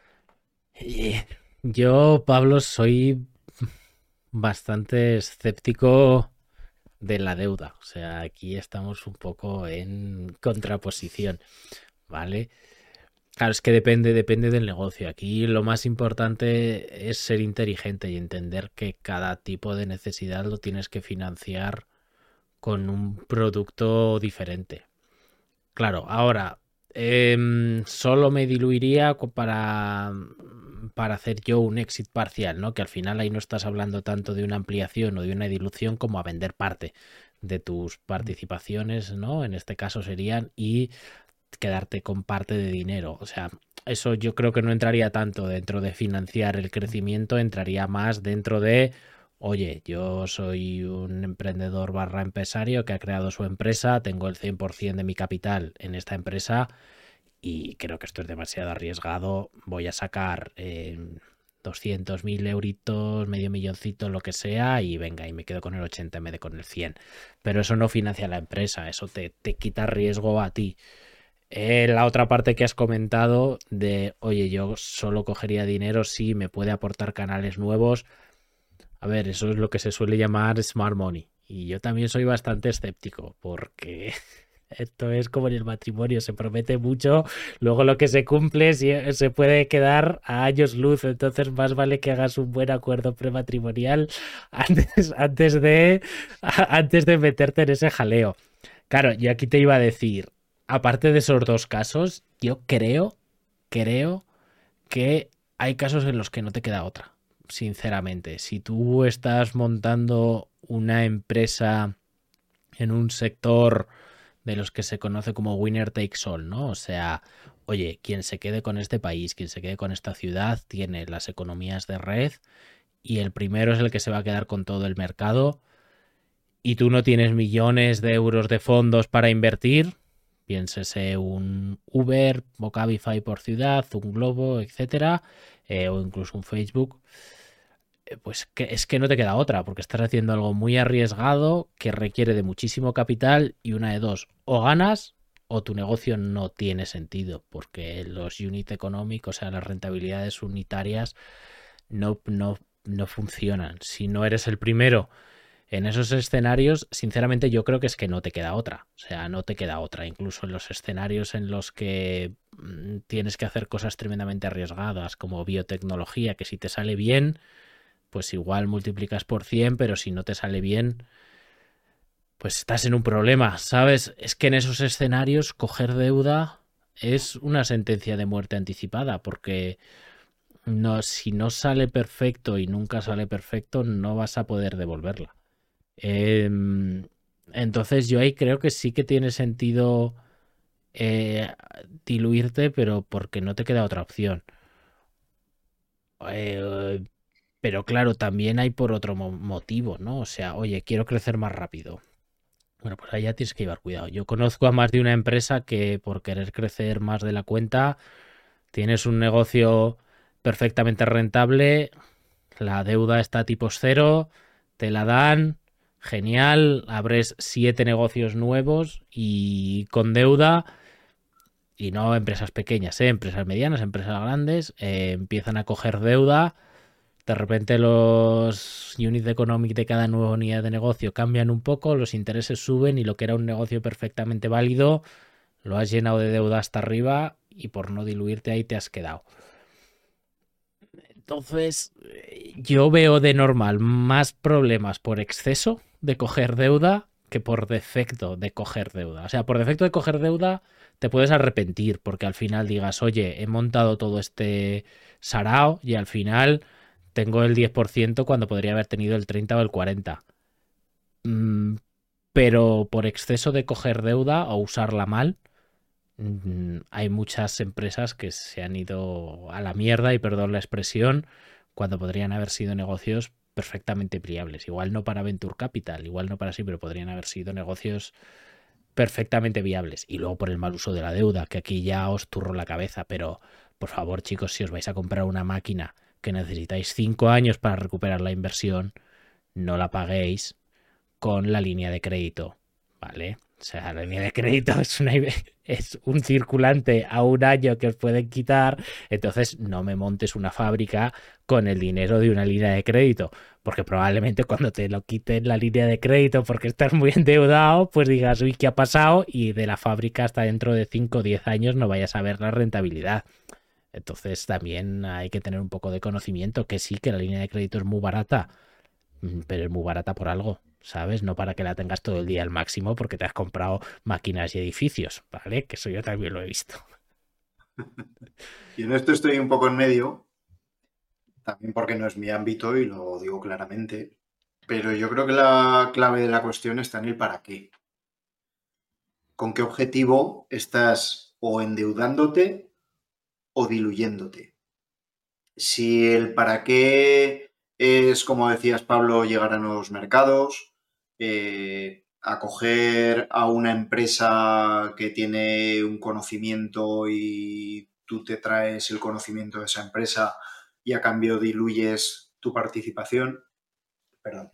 Yo, Pablo, soy bastante escéptico de la deuda. O sea, aquí estamos un poco en contraposición, ¿vale? Claro, es que depende del negocio. Aquí lo más importante es ser inteligente y entender que cada tipo de necesidad lo tienes que financiar con un producto diferente. Claro, ahora, solo me diluiría para hacer yo un exit parcial, ¿no? Que al final ahí no estás hablando tanto de una ampliación o de una dilución como a vender parte de tus participaciones, ¿no? En este caso serían y quedarte con parte de dinero. O sea, eso yo creo que no entraría tanto dentro de financiar el crecimiento, entraría más dentro de, oye, yo soy un emprendedor barra empresario que ha creado su empresa, tengo el 100% de mi capital en esta empresa y creo que esto es demasiado arriesgado, voy a sacar 200.000 euritos, medio milloncito, lo que sea, y venga, y me quedo con el 80 en vez de con el 100. Pero eso no financia la empresa, eso te quita riesgo a ti. La otra parte que has comentado de, oye, yo solo cogería dinero si me puede aportar canales nuevos. A ver, eso es lo que se suele llamar smart money. Y yo también soy bastante escéptico porque esto es como en el matrimonio, se promete mucho, luego lo que se cumple se puede quedar a años luz. Entonces más vale que hagas un buen acuerdo prematrimonial antes de meterte en ese jaleo. Claro, yo aquí te iba a decir, aparte de esos dos casos, yo creo que hay casos en los que no te queda otra, sinceramente. Si tú estás montando una empresa en un sector de los que se conoce como winner takes all, ¿no? O sea, oye, quien se quede con este país, quien se quede con esta ciudad, tiene las economías de red y el primero es el que se va a quedar con todo el mercado y tú no tienes millones de euros de fondos para invertir, piénsese un Uber o Cabify por ciudad, un Globo, etcétera, o incluso un Facebook, pues es que no te queda otra, porque estás haciendo algo muy arriesgado que requiere de muchísimo capital y una de dos, o ganas o tu negocio no tiene sentido, porque los unit económicos, o sea, las rentabilidades unitarias no funcionan. Si no eres el primero en esos escenarios, sinceramente yo creo que es que no te queda otra. O sea, no te queda otra. Incluso en los escenarios en los que tienes que hacer cosas tremendamente arriesgadas, como biotecnología, que si te sale bien, pues igual multiplicas por 100, pero si no te sale bien, pues estás en un problema, ¿sabes? Es que en esos escenarios coger deuda es una sentencia de muerte anticipada, porque no, si no sale perfecto y nunca sale perfecto, no vas a poder devolverla. Entonces yo ahí creo que sí que tiene sentido diluirte, pero porque no te queda otra opción. Pero claro, también hay por otro motivo, ¿no? O sea, oye, quiero crecer más rápido. Bueno, pues ahí ya tienes que llevar cuidado. Yo conozco a más de una empresa que por querer crecer más de la cuenta, tienes un negocio perfectamente rentable, la deuda está a tipos cero, te la dan, genial, abres 7 negocios nuevos y con deuda, y no empresas pequeñas, empresas medianas, empresas grandes, empiezan a coger deuda. De repente los unit economics de cada nueva unidad de negocio cambian un poco, los intereses suben y lo que era un negocio perfectamente válido lo has llenado de deuda hasta arriba y por no diluirte ahí te has quedado. Entonces, yo veo de normal más problemas por exceso de coger deuda que por defecto de coger deuda. O sea, por defecto de coger deuda te puedes arrepentir porque al final digas, oye, he montado todo este sarao y al final tengo el 10% cuando podría haber tenido el 30 o el 40. Pero por exceso de coger deuda o usarla mal, hay muchas empresas que se han ido a la mierda, y perdón la expresión, cuando podrían haber sido negocios perfectamente viables. Igual no para Venture Capital, igual no para sí, pero podrían haber sido negocios perfectamente viables. Y luego por el mal uso de la deuda, que aquí ya os turro la cabeza, pero por favor, chicos, si os vais a comprar una máquina que necesitáis 5 años para recuperar la inversión, no la paguéis con la línea de crédito, ¿vale? O sea, la línea de crédito es un circulante a un año que os pueden quitar, entonces no me montes una fábrica con el dinero de una línea de crédito, porque probablemente cuando te lo quiten la línea de crédito porque estás muy endeudado, pues digas, uy, ¿qué ha pasado? Y de la fábrica hasta dentro de 5 o 10 años no vayas a ver la rentabilidad. Entonces también hay que tener un poco de conocimiento, que sí, que la línea de crédito es muy barata, pero es muy barata por algo, ¿sabes? No para que la tengas todo el día al máximo porque te has comprado máquinas y edificios, ¿vale? Que eso yo también lo he visto. Y en esto estoy un poco en medio, también porque no es mi ámbito y lo digo claramente, pero yo creo que la clave de la cuestión está en el para qué. ¿Con qué objetivo estás o endeudándote o diluyéndote? Si el para qué es, como decías, Pablo, llegar a nuevos mercados, acoger a una empresa que tiene un conocimiento y tú te traes el conocimiento de esa empresa y a cambio diluyes tu participación. Perdón.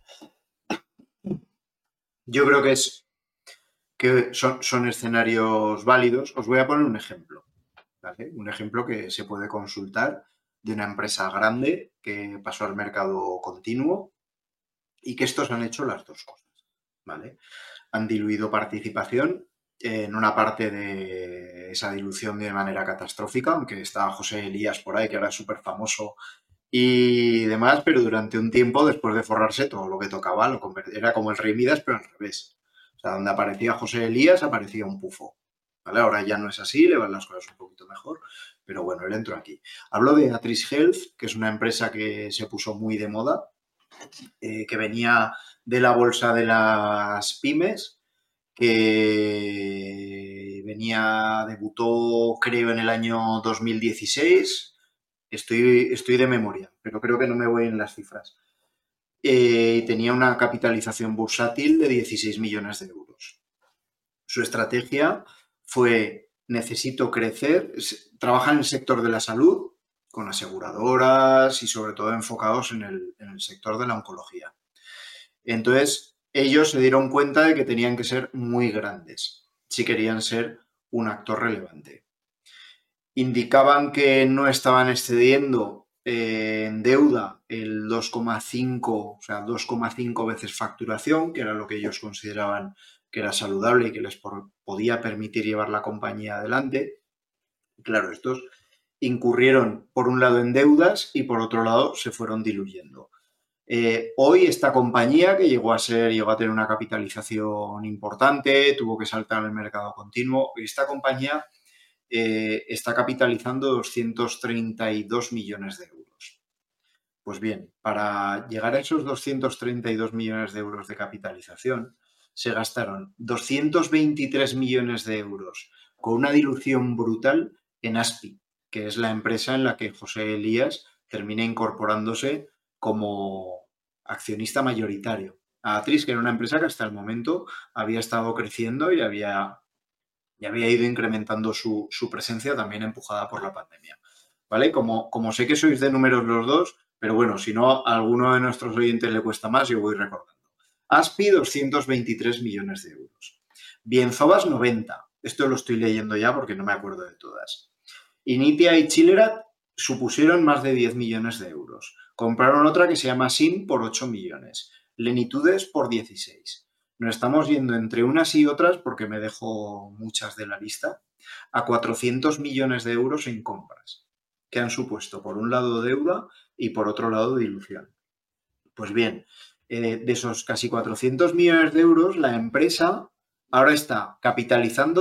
Yo creo que son escenarios válidos. Os voy a poner un ejemplo, ¿vale? Un ejemplo que se puede consultar de una empresa grande que pasó al mercado continuo y que estos han hecho las dos cosas, ¿vale? Han diluido participación en una parte de esa dilución de manera catastrófica, aunque está José Elías por ahí, que ahora es súper famoso y demás, pero durante un tiempo, después de forrarse todo lo que tocaba, era como el Rey Midas, pero al revés. O sea, donde aparecía José Elías, aparecía un pufo. ¿Vale? Ahora ya no es así, le van las cosas un poquito mejor, pero bueno, él entró aquí. Hablo de Atris Health, que es una empresa que se puso muy de moda, que venía de la bolsa de las pymes, que debutó creo en el año 2016, estoy de memoria, pero creo que no me voy en las cifras. Tenía una capitalización bursátil de 16 millones de euros. Su estrategia fue: necesito crecer, trabaja en el sector de la salud, con aseguradoras y sobre todo enfocados en el sector de la oncología. Entonces, ellos se dieron cuenta de que tenían que ser muy grandes si querían ser un actor relevante. Indicaban que no estaban excediendo en deuda el 2,5, o sea, 2,5 veces facturación, que era lo que ellos consideraban que era saludable y que les podía permitir llevar la compañía adelante. Claro, estos incurrieron por un lado en deudas y por otro lado se fueron diluyendo. Hoy esta compañía, que llegó a tener una capitalización importante, tuvo que saltar al mercado continuo, esta compañía está capitalizando 232 millones de euros. Pues bien, para llegar a esos 232 millones de euros de capitalización, se gastaron 223 millones de euros con una dilución brutal en Aspi, que es la empresa en la que José Elías termina incorporándose como accionista mayoritario a Atris, que era una empresa que hasta el momento había estado creciendo y había ido incrementando su presencia, también empujada por la pandemia. ¿Vale? Como sé que sois de números los dos, pero bueno, si no, a alguno de nuestros oyentes le cuesta más, yo voy recordando. Aspi, 223 millones de euros. Bienzobas, 90. Esto lo estoy leyendo ya porque no me acuerdo de todas. Initia y Chilerat supusieron más de 10 millones de euros. Compraron otra que se llama SIM por 8 millones. Lenitudes por 16. Nos estamos yendo entre unas y otras, porque me dejo muchas de la lista, a 400 millones de euros en compras, que han supuesto por un lado deuda y por otro lado dilución. Pues bien, de esos casi 400 millones de euros, la empresa ahora está capitalizando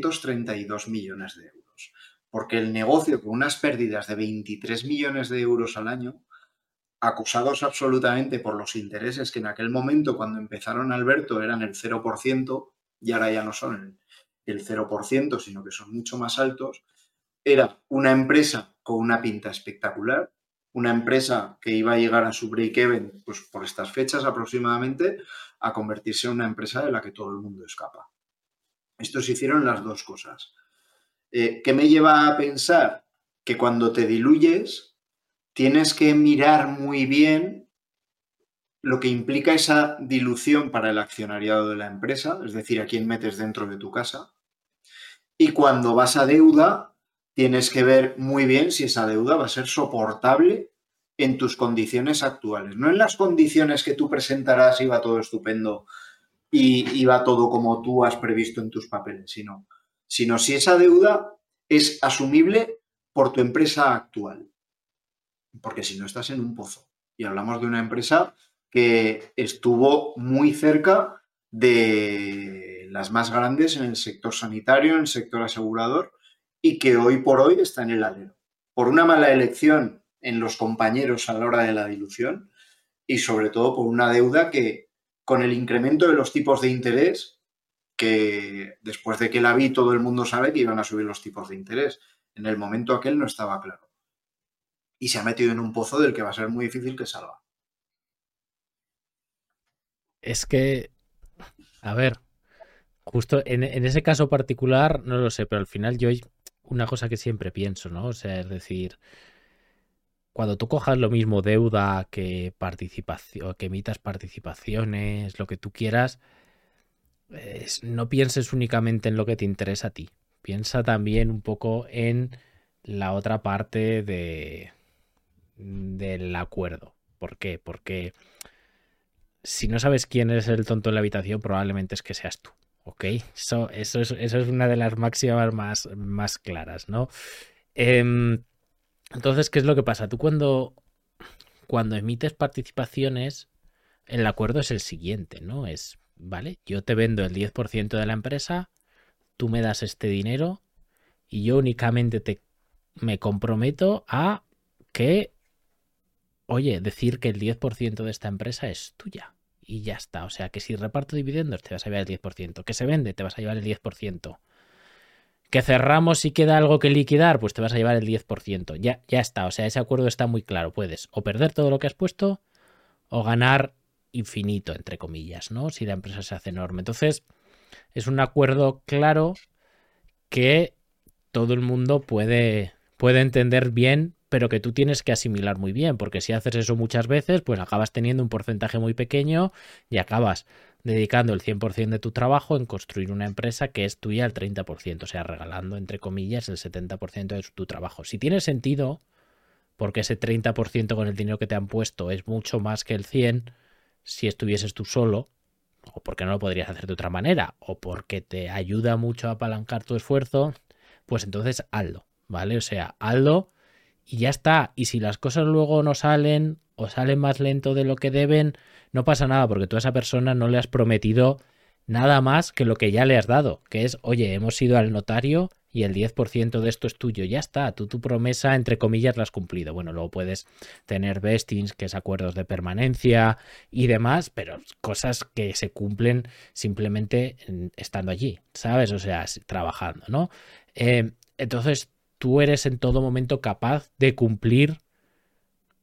232 millones de euros, porque el negocio, con unas pérdidas de 23 millones de euros al año, acusados absolutamente por los intereses que en aquel momento, cuando empezaron Alberto, eran el 0%, y ahora ya no son el 0%, sino que son mucho más altos, era una empresa con una pinta espectacular, una empresa que iba a llegar a su break-even pues, por estas fechas aproximadamente, a convertirse en una empresa de la que todo el mundo escapa. Estos hicieron las dos cosas. ¿Qué me lleva a pensar? Que cuando te diluyes, tienes que mirar muy bien lo que implica esa dilución para el accionariado de la empresa, es decir, a quién metes dentro de tu casa. Y cuando vas a deuda, tienes que ver muy bien si esa deuda va a ser soportable en tus condiciones actuales. No en las condiciones que tú presentarás y va todo estupendo y va todo como tú has previsto en tus papeles, sino si esa deuda es asumible por tu empresa actual. Porque si no, estás en un pozo. Y hablamos de una empresa que estuvo muy cerca de las más grandes en el sector sanitario, en el sector asegurador, y que hoy por hoy está en el alero. Por una mala elección en los compañeros a la hora de la dilución y sobre todo por una deuda que, con el incremento de los tipos de interés, que después de que la vi todo el mundo sabe que iban a subir los tipos de interés. En el momento aquel no estaba claro. Y se ha metido en un pozo del que va a ser muy difícil que salga. Es que, a ver, justo en ese caso particular, no lo sé, pero al final yo hay una cosa que siempre pienso, ¿no? O sea, es decir, cuando tú cojas lo mismo deuda que participación, que emitas participaciones, lo que tú quieras, no pienses únicamente en lo que te interesa a ti. Piensa también un poco en la otra parte del acuerdo. ¿Por qué? Porque si no sabes quién es el tonto en la habitación, probablemente es que seas tú. ¿Ok? Eso es una de las máximas más claras, ¿no? Entonces, ¿qué es lo que pasa? Tú cuando emites participaciones, el acuerdo es el siguiente, ¿no? Es, vale, yo te vendo el 10% de la empresa, tú me das este dinero y yo únicamente me comprometo a que, oye, decir que el 10% de esta empresa es tuya. Y ya está. O sea, que si reparto dividendos te vas a llevar el 10%. Que se vende te vas a llevar el 10%. Que cerramos y queda algo que liquidar, pues te vas a llevar el 10%. Ya está. O sea, ese acuerdo está muy claro. Puedes o perder todo lo que has puesto o ganar infinito, entre comillas, ¿no? Si la empresa se hace enorme. Entonces, es un acuerdo claro que todo el mundo puede entender bien, pero que tú tienes que asimilar muy bien, porque si haces eso muchas veces, pues acabas teniendo un porcentaje muy pequeño y acabas dedicando el 100% de tu trabajo en construir una empresa que es tuya al 30%, o sea, regalando, entre comillas, el 70% de tu trabajo. Si tiene sentido, porque ese 30% con el dinero que te han puesto es mucho más que el 100%, si estuvieses tú solo, o porque no lo podrías hacer de otra manera, o porque te ayuda mucho a apalancar tu esfuerzo, pues entonces hazlo, ¿vale? O sea, hazlo y ya está. Y si las cosas luego no salen o salen más lento de lo que deben, no pasa nada, porque tú a esa persona no le has prometido nada más que lo que ya le has dado, que es, oye, hemos ido al notario y el 10% de esto es tuyo. Ya está, tú tu promesa, entre comillas, la has cumplido. Bueno, luego puedes tener vestings, que es acuerdos de permanencia y demás, pero cosas que se cumplen simplemente estando allí, ¿sabes? O sea, trabajando, ¿no? Entonces, tú eres en todo momento capaz de cumplir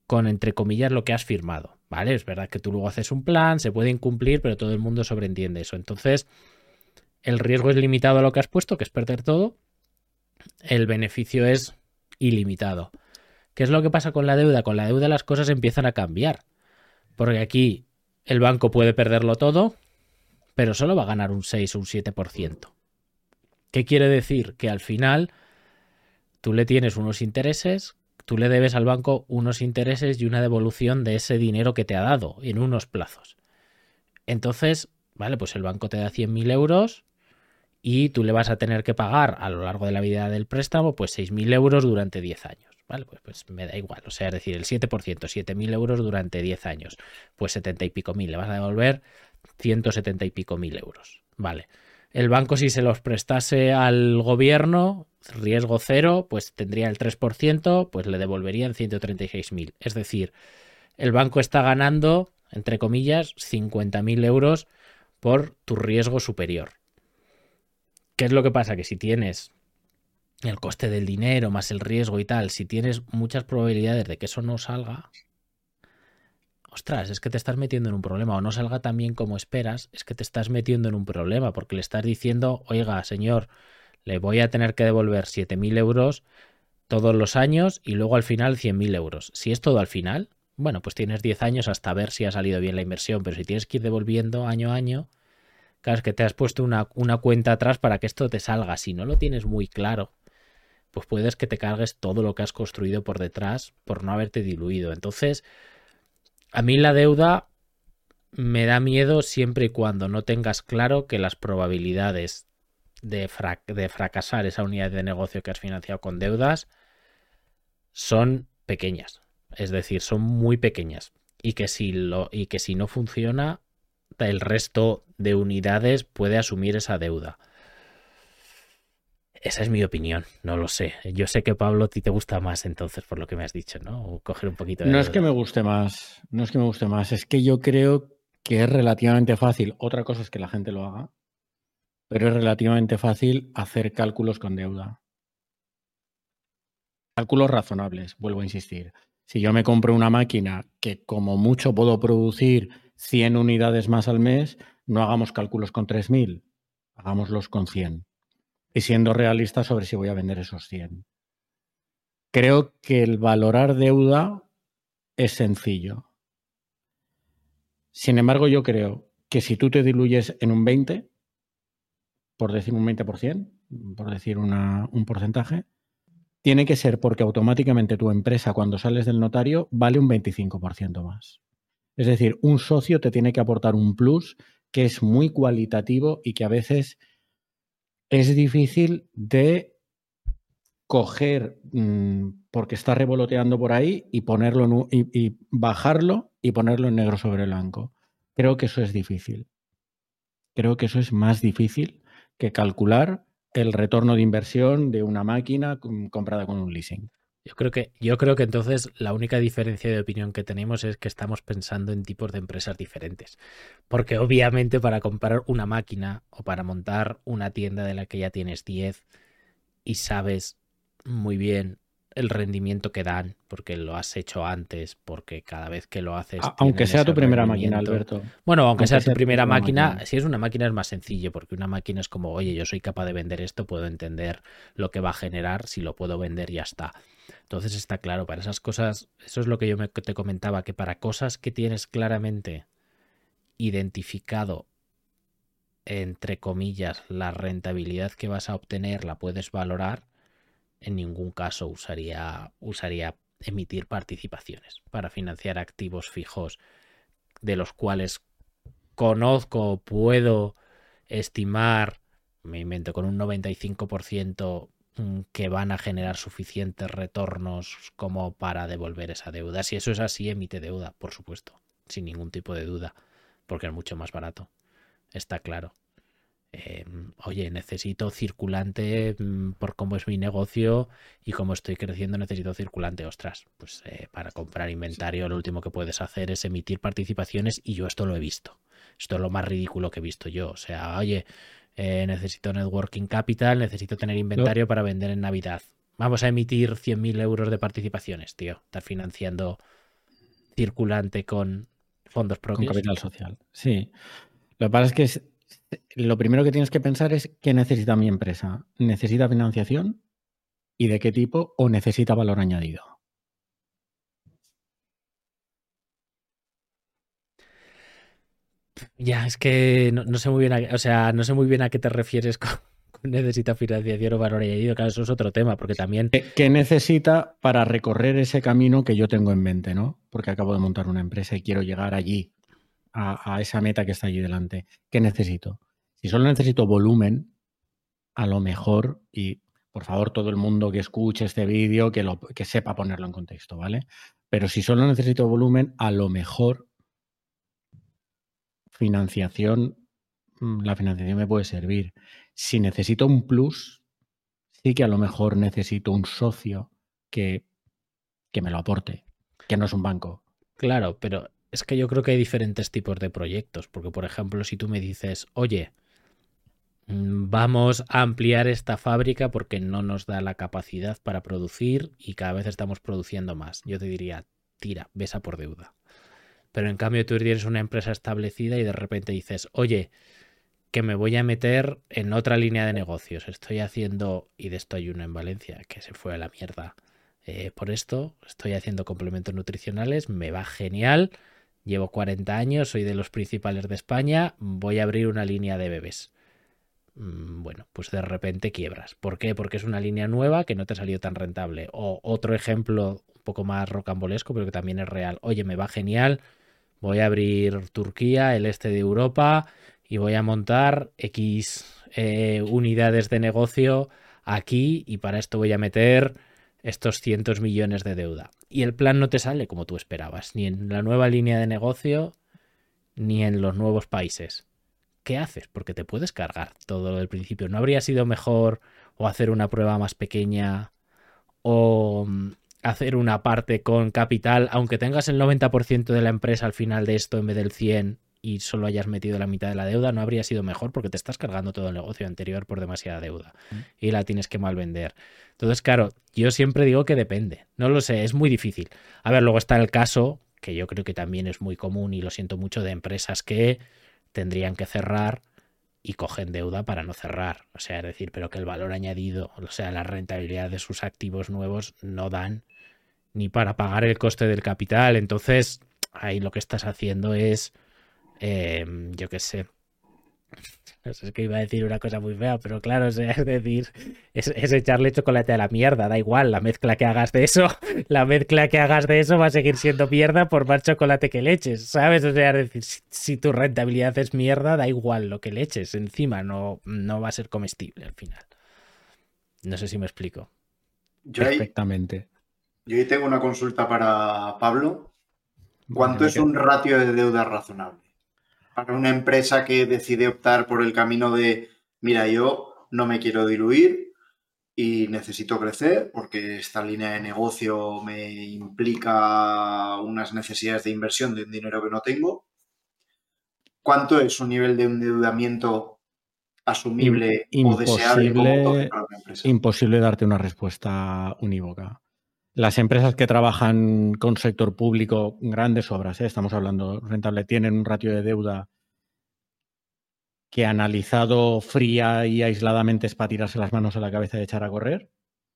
con, entre comillas, lo que has firmado, ¿vale? Es verdad que tú luego haces un plan, se puede incumplir, pero todo el mundo sobreentiende eso. Entonces, el riesgo es limitado a lo que has puesto, que es perder todo. El beneficio es ilimitado. ¿Qué es lo que pasa con la deuda? Con la deuda las cosas empiezan a cambiar. Porque aquí el banco puede perderlo todo, pero solo va a ganar un 6 o un 7%. ¿Qué quiere decir? Que al final tú le tienes unos intereses, tú le debes al banco unos intereses y una devolución de ese dinero que te ha dado en unos plazos. Entonces, vale, pues el banco te da 100.000 euros y tú le vas a tener que pagar a lo largo de la vida del préstamo pues 6.000 euros durante 10 años. Vale, pues me da igual. O sea, es decir, el 7%, 7.000 euros durante 10 años. Pues 70 y pico mil. Le vas a devolver 170 y pico mil euros. Vale. El banco, si se los prestase al gobierno, riesgo cero, pues tendría el 3%, pues le devolverían 136.000. Es decir, el banco está ganando, entre comillas, 50.000 euros por tu riesgo superior. ¿Qué es lo que pasa? Que si tienes el coste del dinero más el riesgo y tal, si tienes muchas probabilidades de que eso no salga, ostras, es que te estás metiendo en un problema, o no salga tan bien como esperas, es que te estás metiendo en un problema, porque le estás diciendo, oiga, señor, le voy a tener que devolver 7.000 euros todos los años y luego al final 100.000 euros. Si es todo al final, bueno, pues tienes 10 años hasta ver si ha salido bien la inversión, pero si tienes que ir devolviendo año a año, claro, es que te has puesto una cuenta atrás para que esto te salga. Si no lo tienes muy claro, pues puedes que te cargues todo lo que has construido por detrás por no haberte diluido. Entonces, a mí la deuda me da miedo siempre y cuando no tengas claro que las probabilidades de fracasar esa unidad de negocio que has financiado con deudas son pequeñas. Es decir, son muy pequeñas. Y que si no funciona, el resto de unidades puede asumir esa deuda. Esa es mi opinión, no lo sé. Yo sé que, Pablo, a ti te gusta más entonces, por lo que me has dicho, ¿no? O coger un poquito de No deuda. es que me guste más, es que yo creo que es relativamente fácil. Otra cosa es que la gente lo haga, pero es relativamente fácil hacer cálculos con deuda. Cálculos razonables, vuelvo a insistir. Si yo me compro una máquina que como mucho puedo producir 100 unidades más al mes, no hagamos cálculos con 3.000, hagámoslos con 100. Y siendo realista sobre si voy a vender esos 100. Creo que el valorar deuda es sencillo. Sin embargo, yo creo que si tú te diluyes en un 20, por decir un 20%, por decir un porcentaje, tiene que ser porque automáticamente tu empresa, cuando sales del notario, vale un 25% más. Es decir, un socio te tiene que aportar un plus que es muy cualitativo y que a veces es difícil de coger porque está revoloteando por ahí y ponerlo y bajarlo y ponerlo en negro sobre blanco. Creo que eso es difícil. Creo que eso es más difícil que calcular el retorno de inversión de una máquina comprada con un leasing. Yo creo que entonces la única diferencia de opinión que tenemos es que estamos pensando en tipos de empresas diferentes. Porque obviamente para comprar una máquina o para montar una tienda de la que ya tienes 10 y sabes muy bien el rendimiento que dan, porque lo has hecho antes, porque cada vez que lo haces... Aunque sea tu primera máquina, Alberto. Bueno, aunque sea tu primera máquina, si es una máquina es más sencillo, porque una máquina es como, oye, yo soy capaz de vender esto, puedo entender lo que va a generar, si lo puedo vender ya está. Entonces está claro, para esas cosas, eso es lo que yo te comentaba, que para cosas que tienes claramente identificado, entre comillas, la rentabilidad que vas a obtener, la puedes valorar, en ningún caso usaría emitir participaciones para financiar activos fijos de los cuales conozco, puedo estimar, me invento, con un 95% que van a generar suficientes retornos como para devolver esa deuda. Si eso es así, emite deuda, por supuesto, sin ningún tipo de duda, porque es mucho más barato, está claro. Oye, necesito circulante por cómo es mi negocio y cómo estoy creciendo, necesito circulante. Ostras, pues para comprar inventario lo último que puedes hacer es emitir participaciones, y yo esto lo he visto. Esto es lo más ridículo que he visto yo. O sea, oye, necesito networking capital, necesito tener inventario para vender en Navidad. Vamos a emitir 100.000 euros de participaciones, tío. Estás financiando circulante con fondos propios. Con capital social, sí. Lo que pasa es que lo primero que tienes que pensar es qué necesita mi empresa. ¿Necesita financiación? ¿Y de qué tipo? ¿O necesita valor añadido? Ya, es que no sé muy bien no sé muy bien a qué te refieres con necesita financiación o valor añadido. Claro, eso es otro tema, porque también... ¿Qué necesita para recorrer ese camino que yo tengo en mente, ¿no? Porque acabo de montar una empresa y quiero llegar allí, a esa meta que está allí delante. ¿Qué necesito? Si solo necesito volumen, a lo mejor, y por favor todo el mundo que escuche este vídeo que sepa ponerlo en contexto, ¿vale? Pero si solo necesito volumen, a lo mejor la financiación me puede servir. Si necesito un plus, sí que a lo mejor necesito un socio que me lo aporte, que no es un banco. Claro, pero es que yo creo que hay diferentes tipos de proyectos, porque por ejemplo, si tú me dices, oye, vamos a ampliar esta fábrica porque no nos da la capacidad para producir y cada vez estamos produciendo más, yo te diría, tira, ves a por deuda. Pero en cambio tú tienes una empresa establecida y de repente dices, oye, que me voy a meter en otra línea de negocios. Estoy haciendo, y de esto hay uno en Valencia que se fue a la mierda por esto, estoy haciendo complementos nutricionales, me va genial, llevo 40 años, soy de los principales de España, voy a abrir una línea de bebés. Bueno, pues de repente quiebras. ¿Por qué? Porque es una línea nueva que no te salió tan rentable. O otro ejemplo un poco más rocambolesco, pero que también es real. Oye, me va genial, voy a abrir Turquía, el este de Europa, y voy a montar X unidades de negocio aquí y para esto voy a meter estos cientos millones de deuda. Y el plan no te sale como tú esperabas, ni en la nueva línea de negocio, ni en los nuevos países. ¿Qué haces? Porque te puedes cargar todo lo del principio. ¿No habría sido mejor o hacer una prueba más pequeña o hacer una parte con capital, aunque tengas el 90% de la empresa al final de esto en vez del 100% y solo hayas metido la mitad de la deuda? ¿No habría sido mejor? Porque te estás cargando todo el negocio anterior por demasiada deuda y la tienes que mal vender. Entonces, claro, yo siempre digo que depende. No lo sé, es muy difícil. A ver, luego está el caso, que yo creo que también es muy común y lo siento mucho, de empresas que tendrían que cerrar y cogen deuda para no cerrar. O sea, es decir, pero que el valor añadido, o sea, la rentabilidad de sus activos nuevos no dan ni para pagar el coste del capital. Entonces, ahí lo que estás haciendo es, yo qué sé, es que iba a decir una cosa muy fea, pero claro, o sea, es decir, es echarle chocolate a la mierda, da igual, la mezcla que hagas de eso va a seguir siendo mierda por más chocolate que le eches, ¿sabes? O sea, es decir, si tu rentabilidad es mierda, da igual lo que le eches, encima no va a ser comestible al final. No sé si me explico. Perfectamente. Yo ahí tengo una consulta para Pablo. ¿Cuánto es un ratio de deuda razonable para una empresa que decide optar por el camino de, mira, yo no me quiero diluir y necesito crecer porque esta línea de negocio me implica unas necesidades de inversión de un dinero que no tengo? ¿Cuánto es un nivel de endeudamiento asumible o deseable como toque para una empresa? Imposible darte una respuesta unívoca. Las empresas que trabajan con sector público, grandes obras, estamos hablando rentable, tienen un ratio de deuda que analizado fría y aisladamente es para tirarse las manos a la cabeza y echar a correr.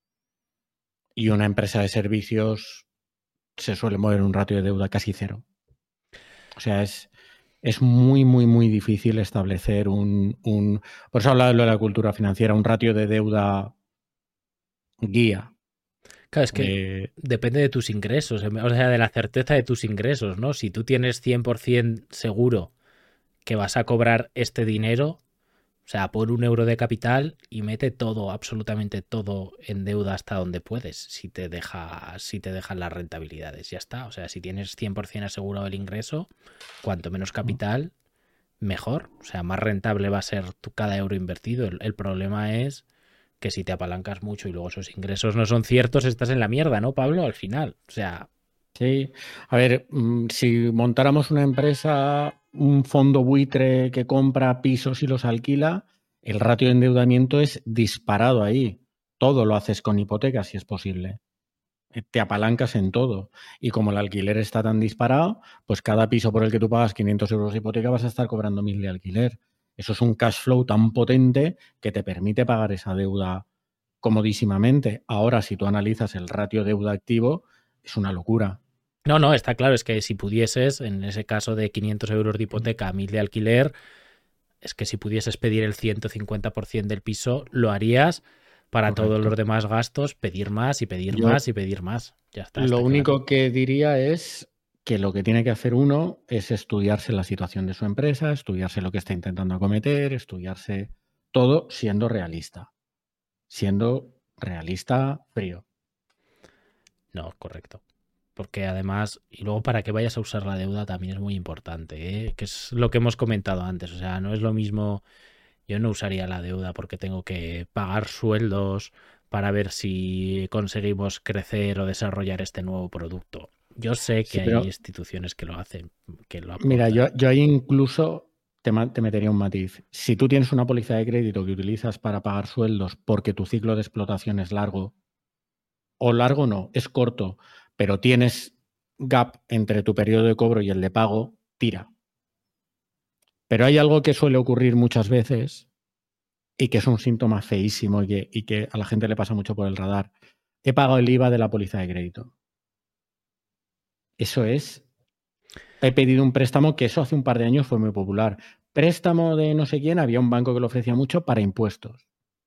Y una empresa de servicios se suele mover en un ratio de deuda casi cero. O sea, es muy, muy, muy difícil establecer por eso hablaba de la cultura financiera, un ratio de deuda guía. Claro, es que depende de tus ingresos, o sea, de la certeza de tus ingresos, ¿no? Si tú tienes 100% seguro que vas a cobrar este dinero, o sea, pon €1 de capital y mete todo, absolutamente todo en deuda hasta donde puedes, si te dejan las rentabilidades, ya está. O sea, si tienes 100% asegurado el ingreso, cuanto menos capital, mejor. O sea, más rentable va a ser cada euro invertido. El problema es que si te apalancas mucho y luego esos ingresos no son ciertos, estás en la mierda, ¿no, Pablo? Al final, o sea... Sí, a ver, si montáramos una empresa, un fondo buitre que compra pisos y los alquila, el ratio de endeudamiento es disparado ahí. Todo lo haces con hipotecas si es posible. te apalancas en todo. Y como el alquiler está tan disparado, pues cada piso por el que tú pagas 500 euros de hipoteca vas a estar cobrando 1.000 de alquiler. Eso es un cash flow tan potente que te permite pagar esa deuda comodísimamente. Ahora, si tú analizas el ratio deuda-activo, es una locura. No, está claro, es que si pudieses, en ese caso de 500 euros de hipoteca a 1.000 de alquiler, es que si pudieses pedir el 150% del piso, lo harías para Correcto. todos los demás gastos, pedir más y pedir más y pedir más. Ya está. Lo único claro. que diría es que lo que tiene que hacer uno es estudiarse la situación de su empresa, estudiarse lo que está intentando acometer, estudiarse todo siendo realista. Siendo realista frío. No, correcto. Porque además, y luego para que vayas a usar la deuda también es muy importante, ¿eh? Que es lo que hemos comentado antes. O sea, no es lo mismo, yo no usaría la deuda porque tengo que pagar sueldos para ver si conseguimos crecer o desarrollar este nuevo producto. Yo sé que hay instituciones que lo hacen, que lo aportan. Mira, yo ahí incluso te metería un matiz. Si tú tienes una póliza de crédito que utilizas para pagar sueldos porque tu ciclo de explotación es largo, o largo no, es corto, pero tienes gap entre tu periodo de cobro y el de pago, tira. Pero hay algo que suele ocurrir muchas veces y que es un síntoma feísimo y que a la gente le pasa mucho por el radar. He pagado el IVA de la póliza de crédito. Eso es. He pedido un préstamo, que eso hace un par de años fue muy popular. Préstamo de no sé quién, había un banco que lo ofrecía mucho para impuestos.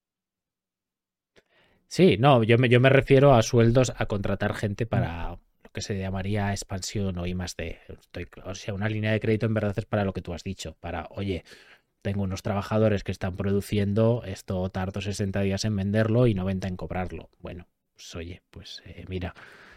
Sí, no, yo me refiero a sueldos, a contratar gente para lo que se llamaría expansión o I+D. O sea, una línea de crédito en verdad es para lo que tú has dicho, para, oye, tengo unos trabajadores que están produciendo, esto tardo 60 días en venderlo y 90 en cobrarlo. Bueno, pues oye, pues mira,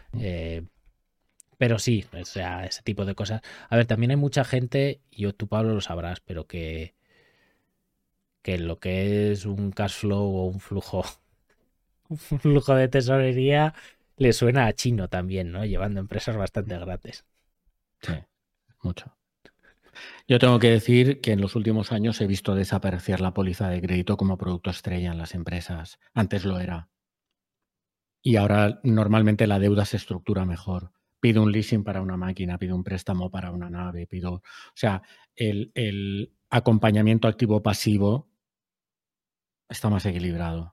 pero sí, o sea, ese tipo de cosas. A ver, también hay mucha gente, y tú Pablo lo sabrás, pero que lo que es un cash flow o un flujo de tesorería le suena a chino también, ¿no? Llevando empresas bastante grandes. Sí, mucho. Yo tengo que decir que en los últimos años he visto desaparecer la póliza de crédito como producto estrella en las empresas. Antes lo era. Y ahora normalmente la deuda se estructura mejor. Pido un leasing para una máquina, pido un préstamo para una nave, o sea, el acompañamiento activo-pasivo está más equilibrado.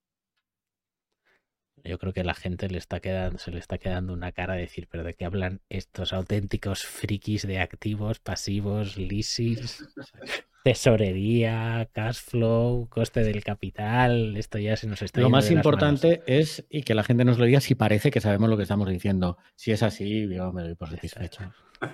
Yo creo que la gente se le está quedando una cara de decir, pero ¿de qué hablan estos auténticos frikis de activos, pasivos, leasings, tesorería, cash flow, coste del capital? Esto ya se nos está Lo yendo más de las importante manos. es y que la gente nos lo diga si parece que sabemos lo que estamos diciendo. Si es así, yo me doy por satisfecho.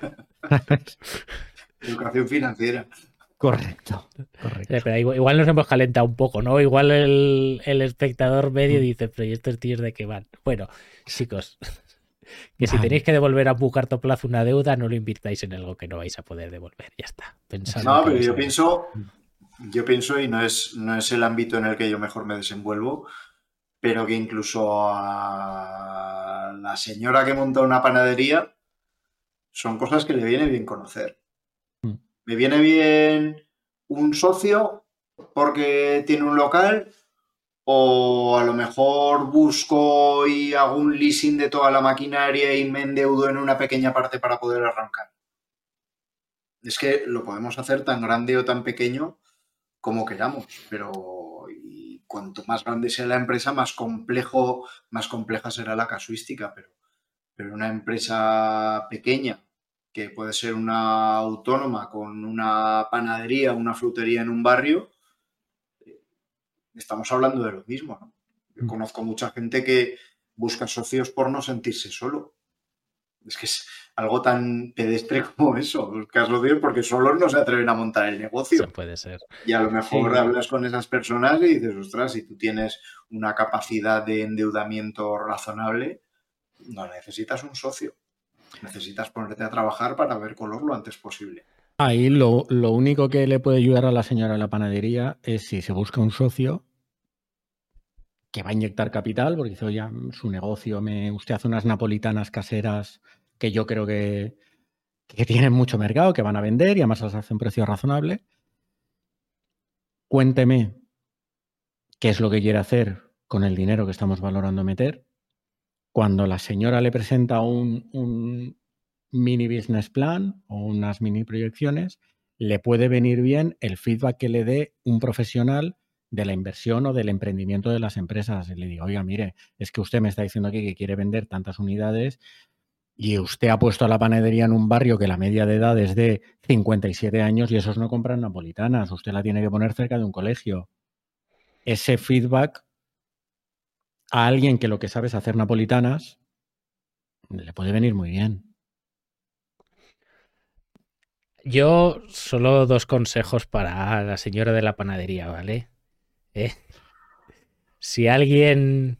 Educación financiera. Correcto. Pero igual nos hemos calentado un poco, ¿no? Igual el espectador medio dice, pero ¿y estos tíos de qué van? Bueno, chicos, que si tenéis que devolver a muy corto plazo una deuda, no lo invirtáis en algo que no vais a poder devolver. Ya está. No, pero yo pienso, y no es el ámbito en el que yo mejor me desenvuelvo, pero que incluso a la señora que monta una panadería son cosas que le viene bien conocer. Me viene bien un socio porque tiene un local, o a lo mejor busco y hago un leasing de toda la maquinaria y me endeudo en una pequeña parte para poder arrancar. Es que lo podemos hacer tan grande o tan pequeño como queramos, pero y cuanto más grande sea la empresa, más compleja será la casuística, pero una empresa pequeña, que puede ser una autónoma con una panadería, una frutería en un barrio, estamos hablando de lo mismo, ¿no? Yo conozco mucha gente que busca socios por no sentirse solo. Es que es algo tan pedestre como eso, buscar socios porque solos no se atreven a montar el negocio. Eso puede ser. Y a lo mejor hablas con esas personas y dices, ostras, si tú tienes una capacidad de endeudamiento razonable, no necesitas un socio. Necesitas ponerte a trabajar para ver color lo antes posible. Ahí lo único que le puede ayudar a la señora de la panadería es si se busca un socio que va a inyectar capital, porque dice, oye, su negocio, usted hace unas napolitanas caseras que yo creo que tienen mucho mercado, que van a vender y además las hace un precio razonable. Cuénteme qué es lo que quiere hacer con el dinero que estamos valorando meter cuando la señora le presenta un mini business plan o unas mini proyecciones, le puede venir bien el feedback que le dé un profesional de la inversión o del emprendimiento de las empresas. Y le digo, oiga, mire, es que usted me está diciendo aquí que quiere vender tantas unidades y usted ha puesto a la panadería en un barrio que la media de edad es de 57 años y esos no compran napolitanas. Usted la tiene que poner cerca de un colegio. Ese feedback a alguien que lo que sabe es hacer napolitanas le puede venir muy bien. Yo solo 2 consejos para la señora de la panadería, ¿vale? Si alguien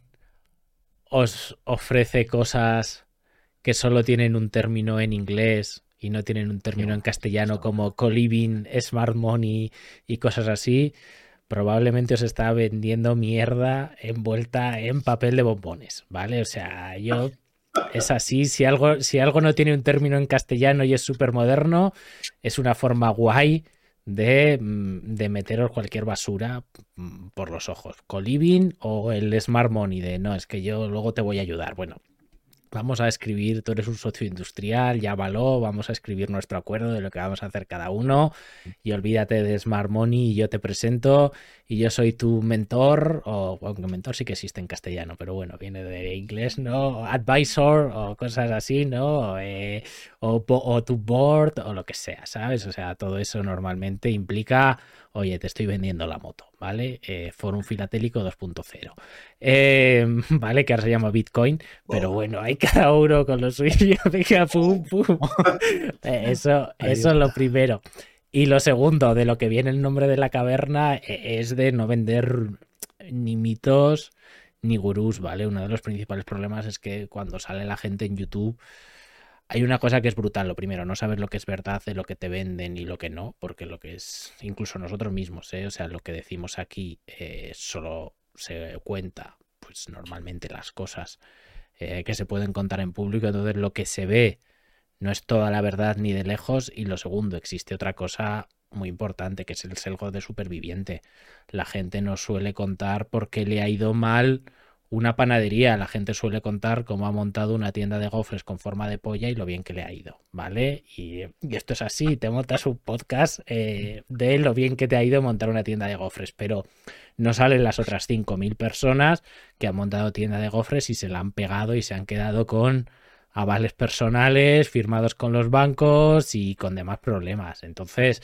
os ofrece cosas que solo tienen un término en inglés y no tienen un término en castellano como co-living, smart money y cosas así, probablemente os está vendiendo mierda envuelta en papel de bombones, ¿vale? O sea, es así, si algo no tiene un término en castellano y es súper moderno, es una forma guay de meteros cualquier basura por los ojos. Co-living o el smart money de no, es que yo luego te voy a ayudar. Bueno, vamos a escribir, tú eres un socio industrial, llámalo, vamos a escribir nuestro acuerdo de lo que vamos a hacer cada uno y olvídate de Smart Money y yo te presento y yo soy tu mentor, o aunque mentor sí que existe en castellano, pero bueno, viene de inglés, ¿no? Advisor o cosas así, ¿no? O tu board o lo que sea, ¿sabes? O sea, todo eso normalmente implica, oye, te estoy vendiendo la moto, ¿vale? Forum filatélico 2.0. ¿Vale? Que ahora se llama Bitcoin, pero bueno, hay cada uno con lo suyo, venga, pum, pum. Eso es lo primero. Y lo segundo, de lo que viene el nombre de la caverna, es de no vender ni mitos ni gurús, ¿vale? Uno de los principales problemas es que cuando sale la gente en YouTube hay una cosa que es brutal. Lo primero, no saber lo que es verdad de lo que te venden y lo que no, porque lo que es incluso nosotros mismos, o sea, lo que decimos aquí solo se cuenta, pues normalmente las cosas que se pueden contar en público, entonces lo que se ve no es toda la verdad ni de lejos. Y lo segundo, existe otra cosa muy importante que es el sesgo de superviviente. La gente no suele contar por qué le ha ido mal una panadería, la gente suele contar cómo ha montado una tienda de gofres con forma de polla y lo bien que le ha ido, ¿vale? Y esto es así, te montas un podcast de lo bien que te ha ido montar una tienda de gofres, pero no salen las otras 5.000 personas que han montado tienda de gofres y se la han pegado y se han quedado con avales personales firmados con los bancos y con demás problemas. Entonces,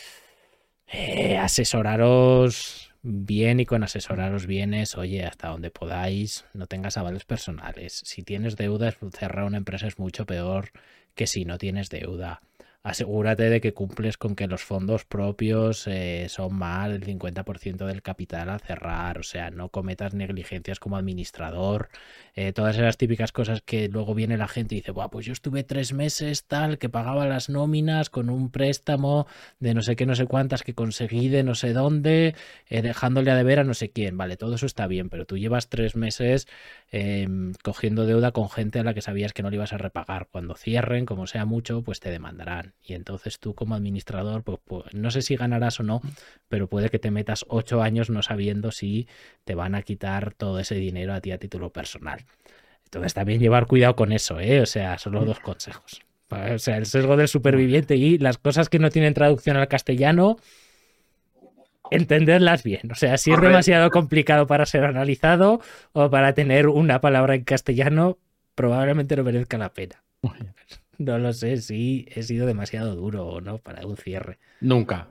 asesoraros bien, y con asesoraros bien es, oye, hasta donde podáis, no tengas avales personales. Si tienes deudas, cerrar una empresa es mucho peor que si no tienes deuda. Asegúrate de que cumples con que los fondos propios son más del 50% del capital a cerrar, o sea, no cometas negligencias como administrador, todas esas típicas cosas que luego viene la gente y dice, buah, pues yo estuve 3 meses tal, que pagaba las nóminas con un préstamo de no sé qué, no sé cuántas que conseguí de no sé dónde, dejándole a deber a no sé quién, vale, todo eso está bien, pero tú llevas 3 meses cogiendo deuda con gente a la que sabías que no le ibas a repagar. Cuando cierren, como sea mucho, pues te demandarán. Y entonces tú como administrador, pues no sé si ganarás o no, pero puede que te metas 8 años no sabiendo si te van a quitar todo ese dinero a ti a título personal. Entonces también llevar cuidado con eso, o sea, solo 2 consejos. O sea, el sesgo del superviviente y las cosas que no tienen traducción al castellano, entenderlas bien. O sea, si es demasiado complicado para ser analizado o para tener una palabra en castellano, probablemente no merezca la pena. No lo sé si he sido demasiado duro o no para un cierre. Nunca.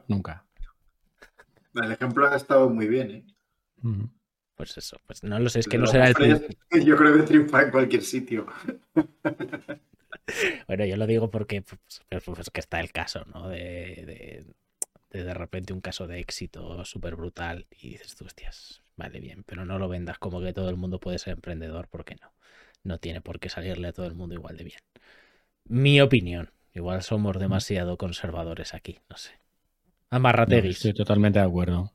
El ejemplo ha estado muy bien, ¿eh? Pues eso, pues no lo sé, es que no será el... Yo creo que triunfa en cualquier sitio. Bueno, yo lo digo porque pues que está el caso, ¿no? De repente un caso de éxito súper brutal y dices tú, hostias, vale, bien, pero no lo vendas como que todo el mundo puede ser emprendedor, porque no tiene por qué salirle a todo el mundo igual de bien. Mi opinión, igual somos demasiado conservadores aquí, no sé. Amarrateguis. Estoy totalmente de acuerdo.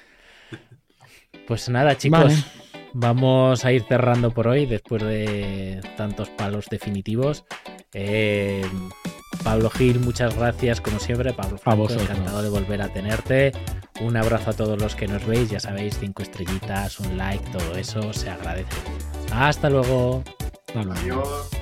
Pues nada, chicos, vale. Vamos a ir cerrando por hoy después de tantos palos definitivos. Pablo Gil, muchas gracias como siempre. Pablo Franco, encantado de volver a tenerte. Un abrazo a todos los que nos veis, ya sabéis, 5 estrellitas, un like, todo eso se agradece. Hasta luego. Hasta luego. Adiós.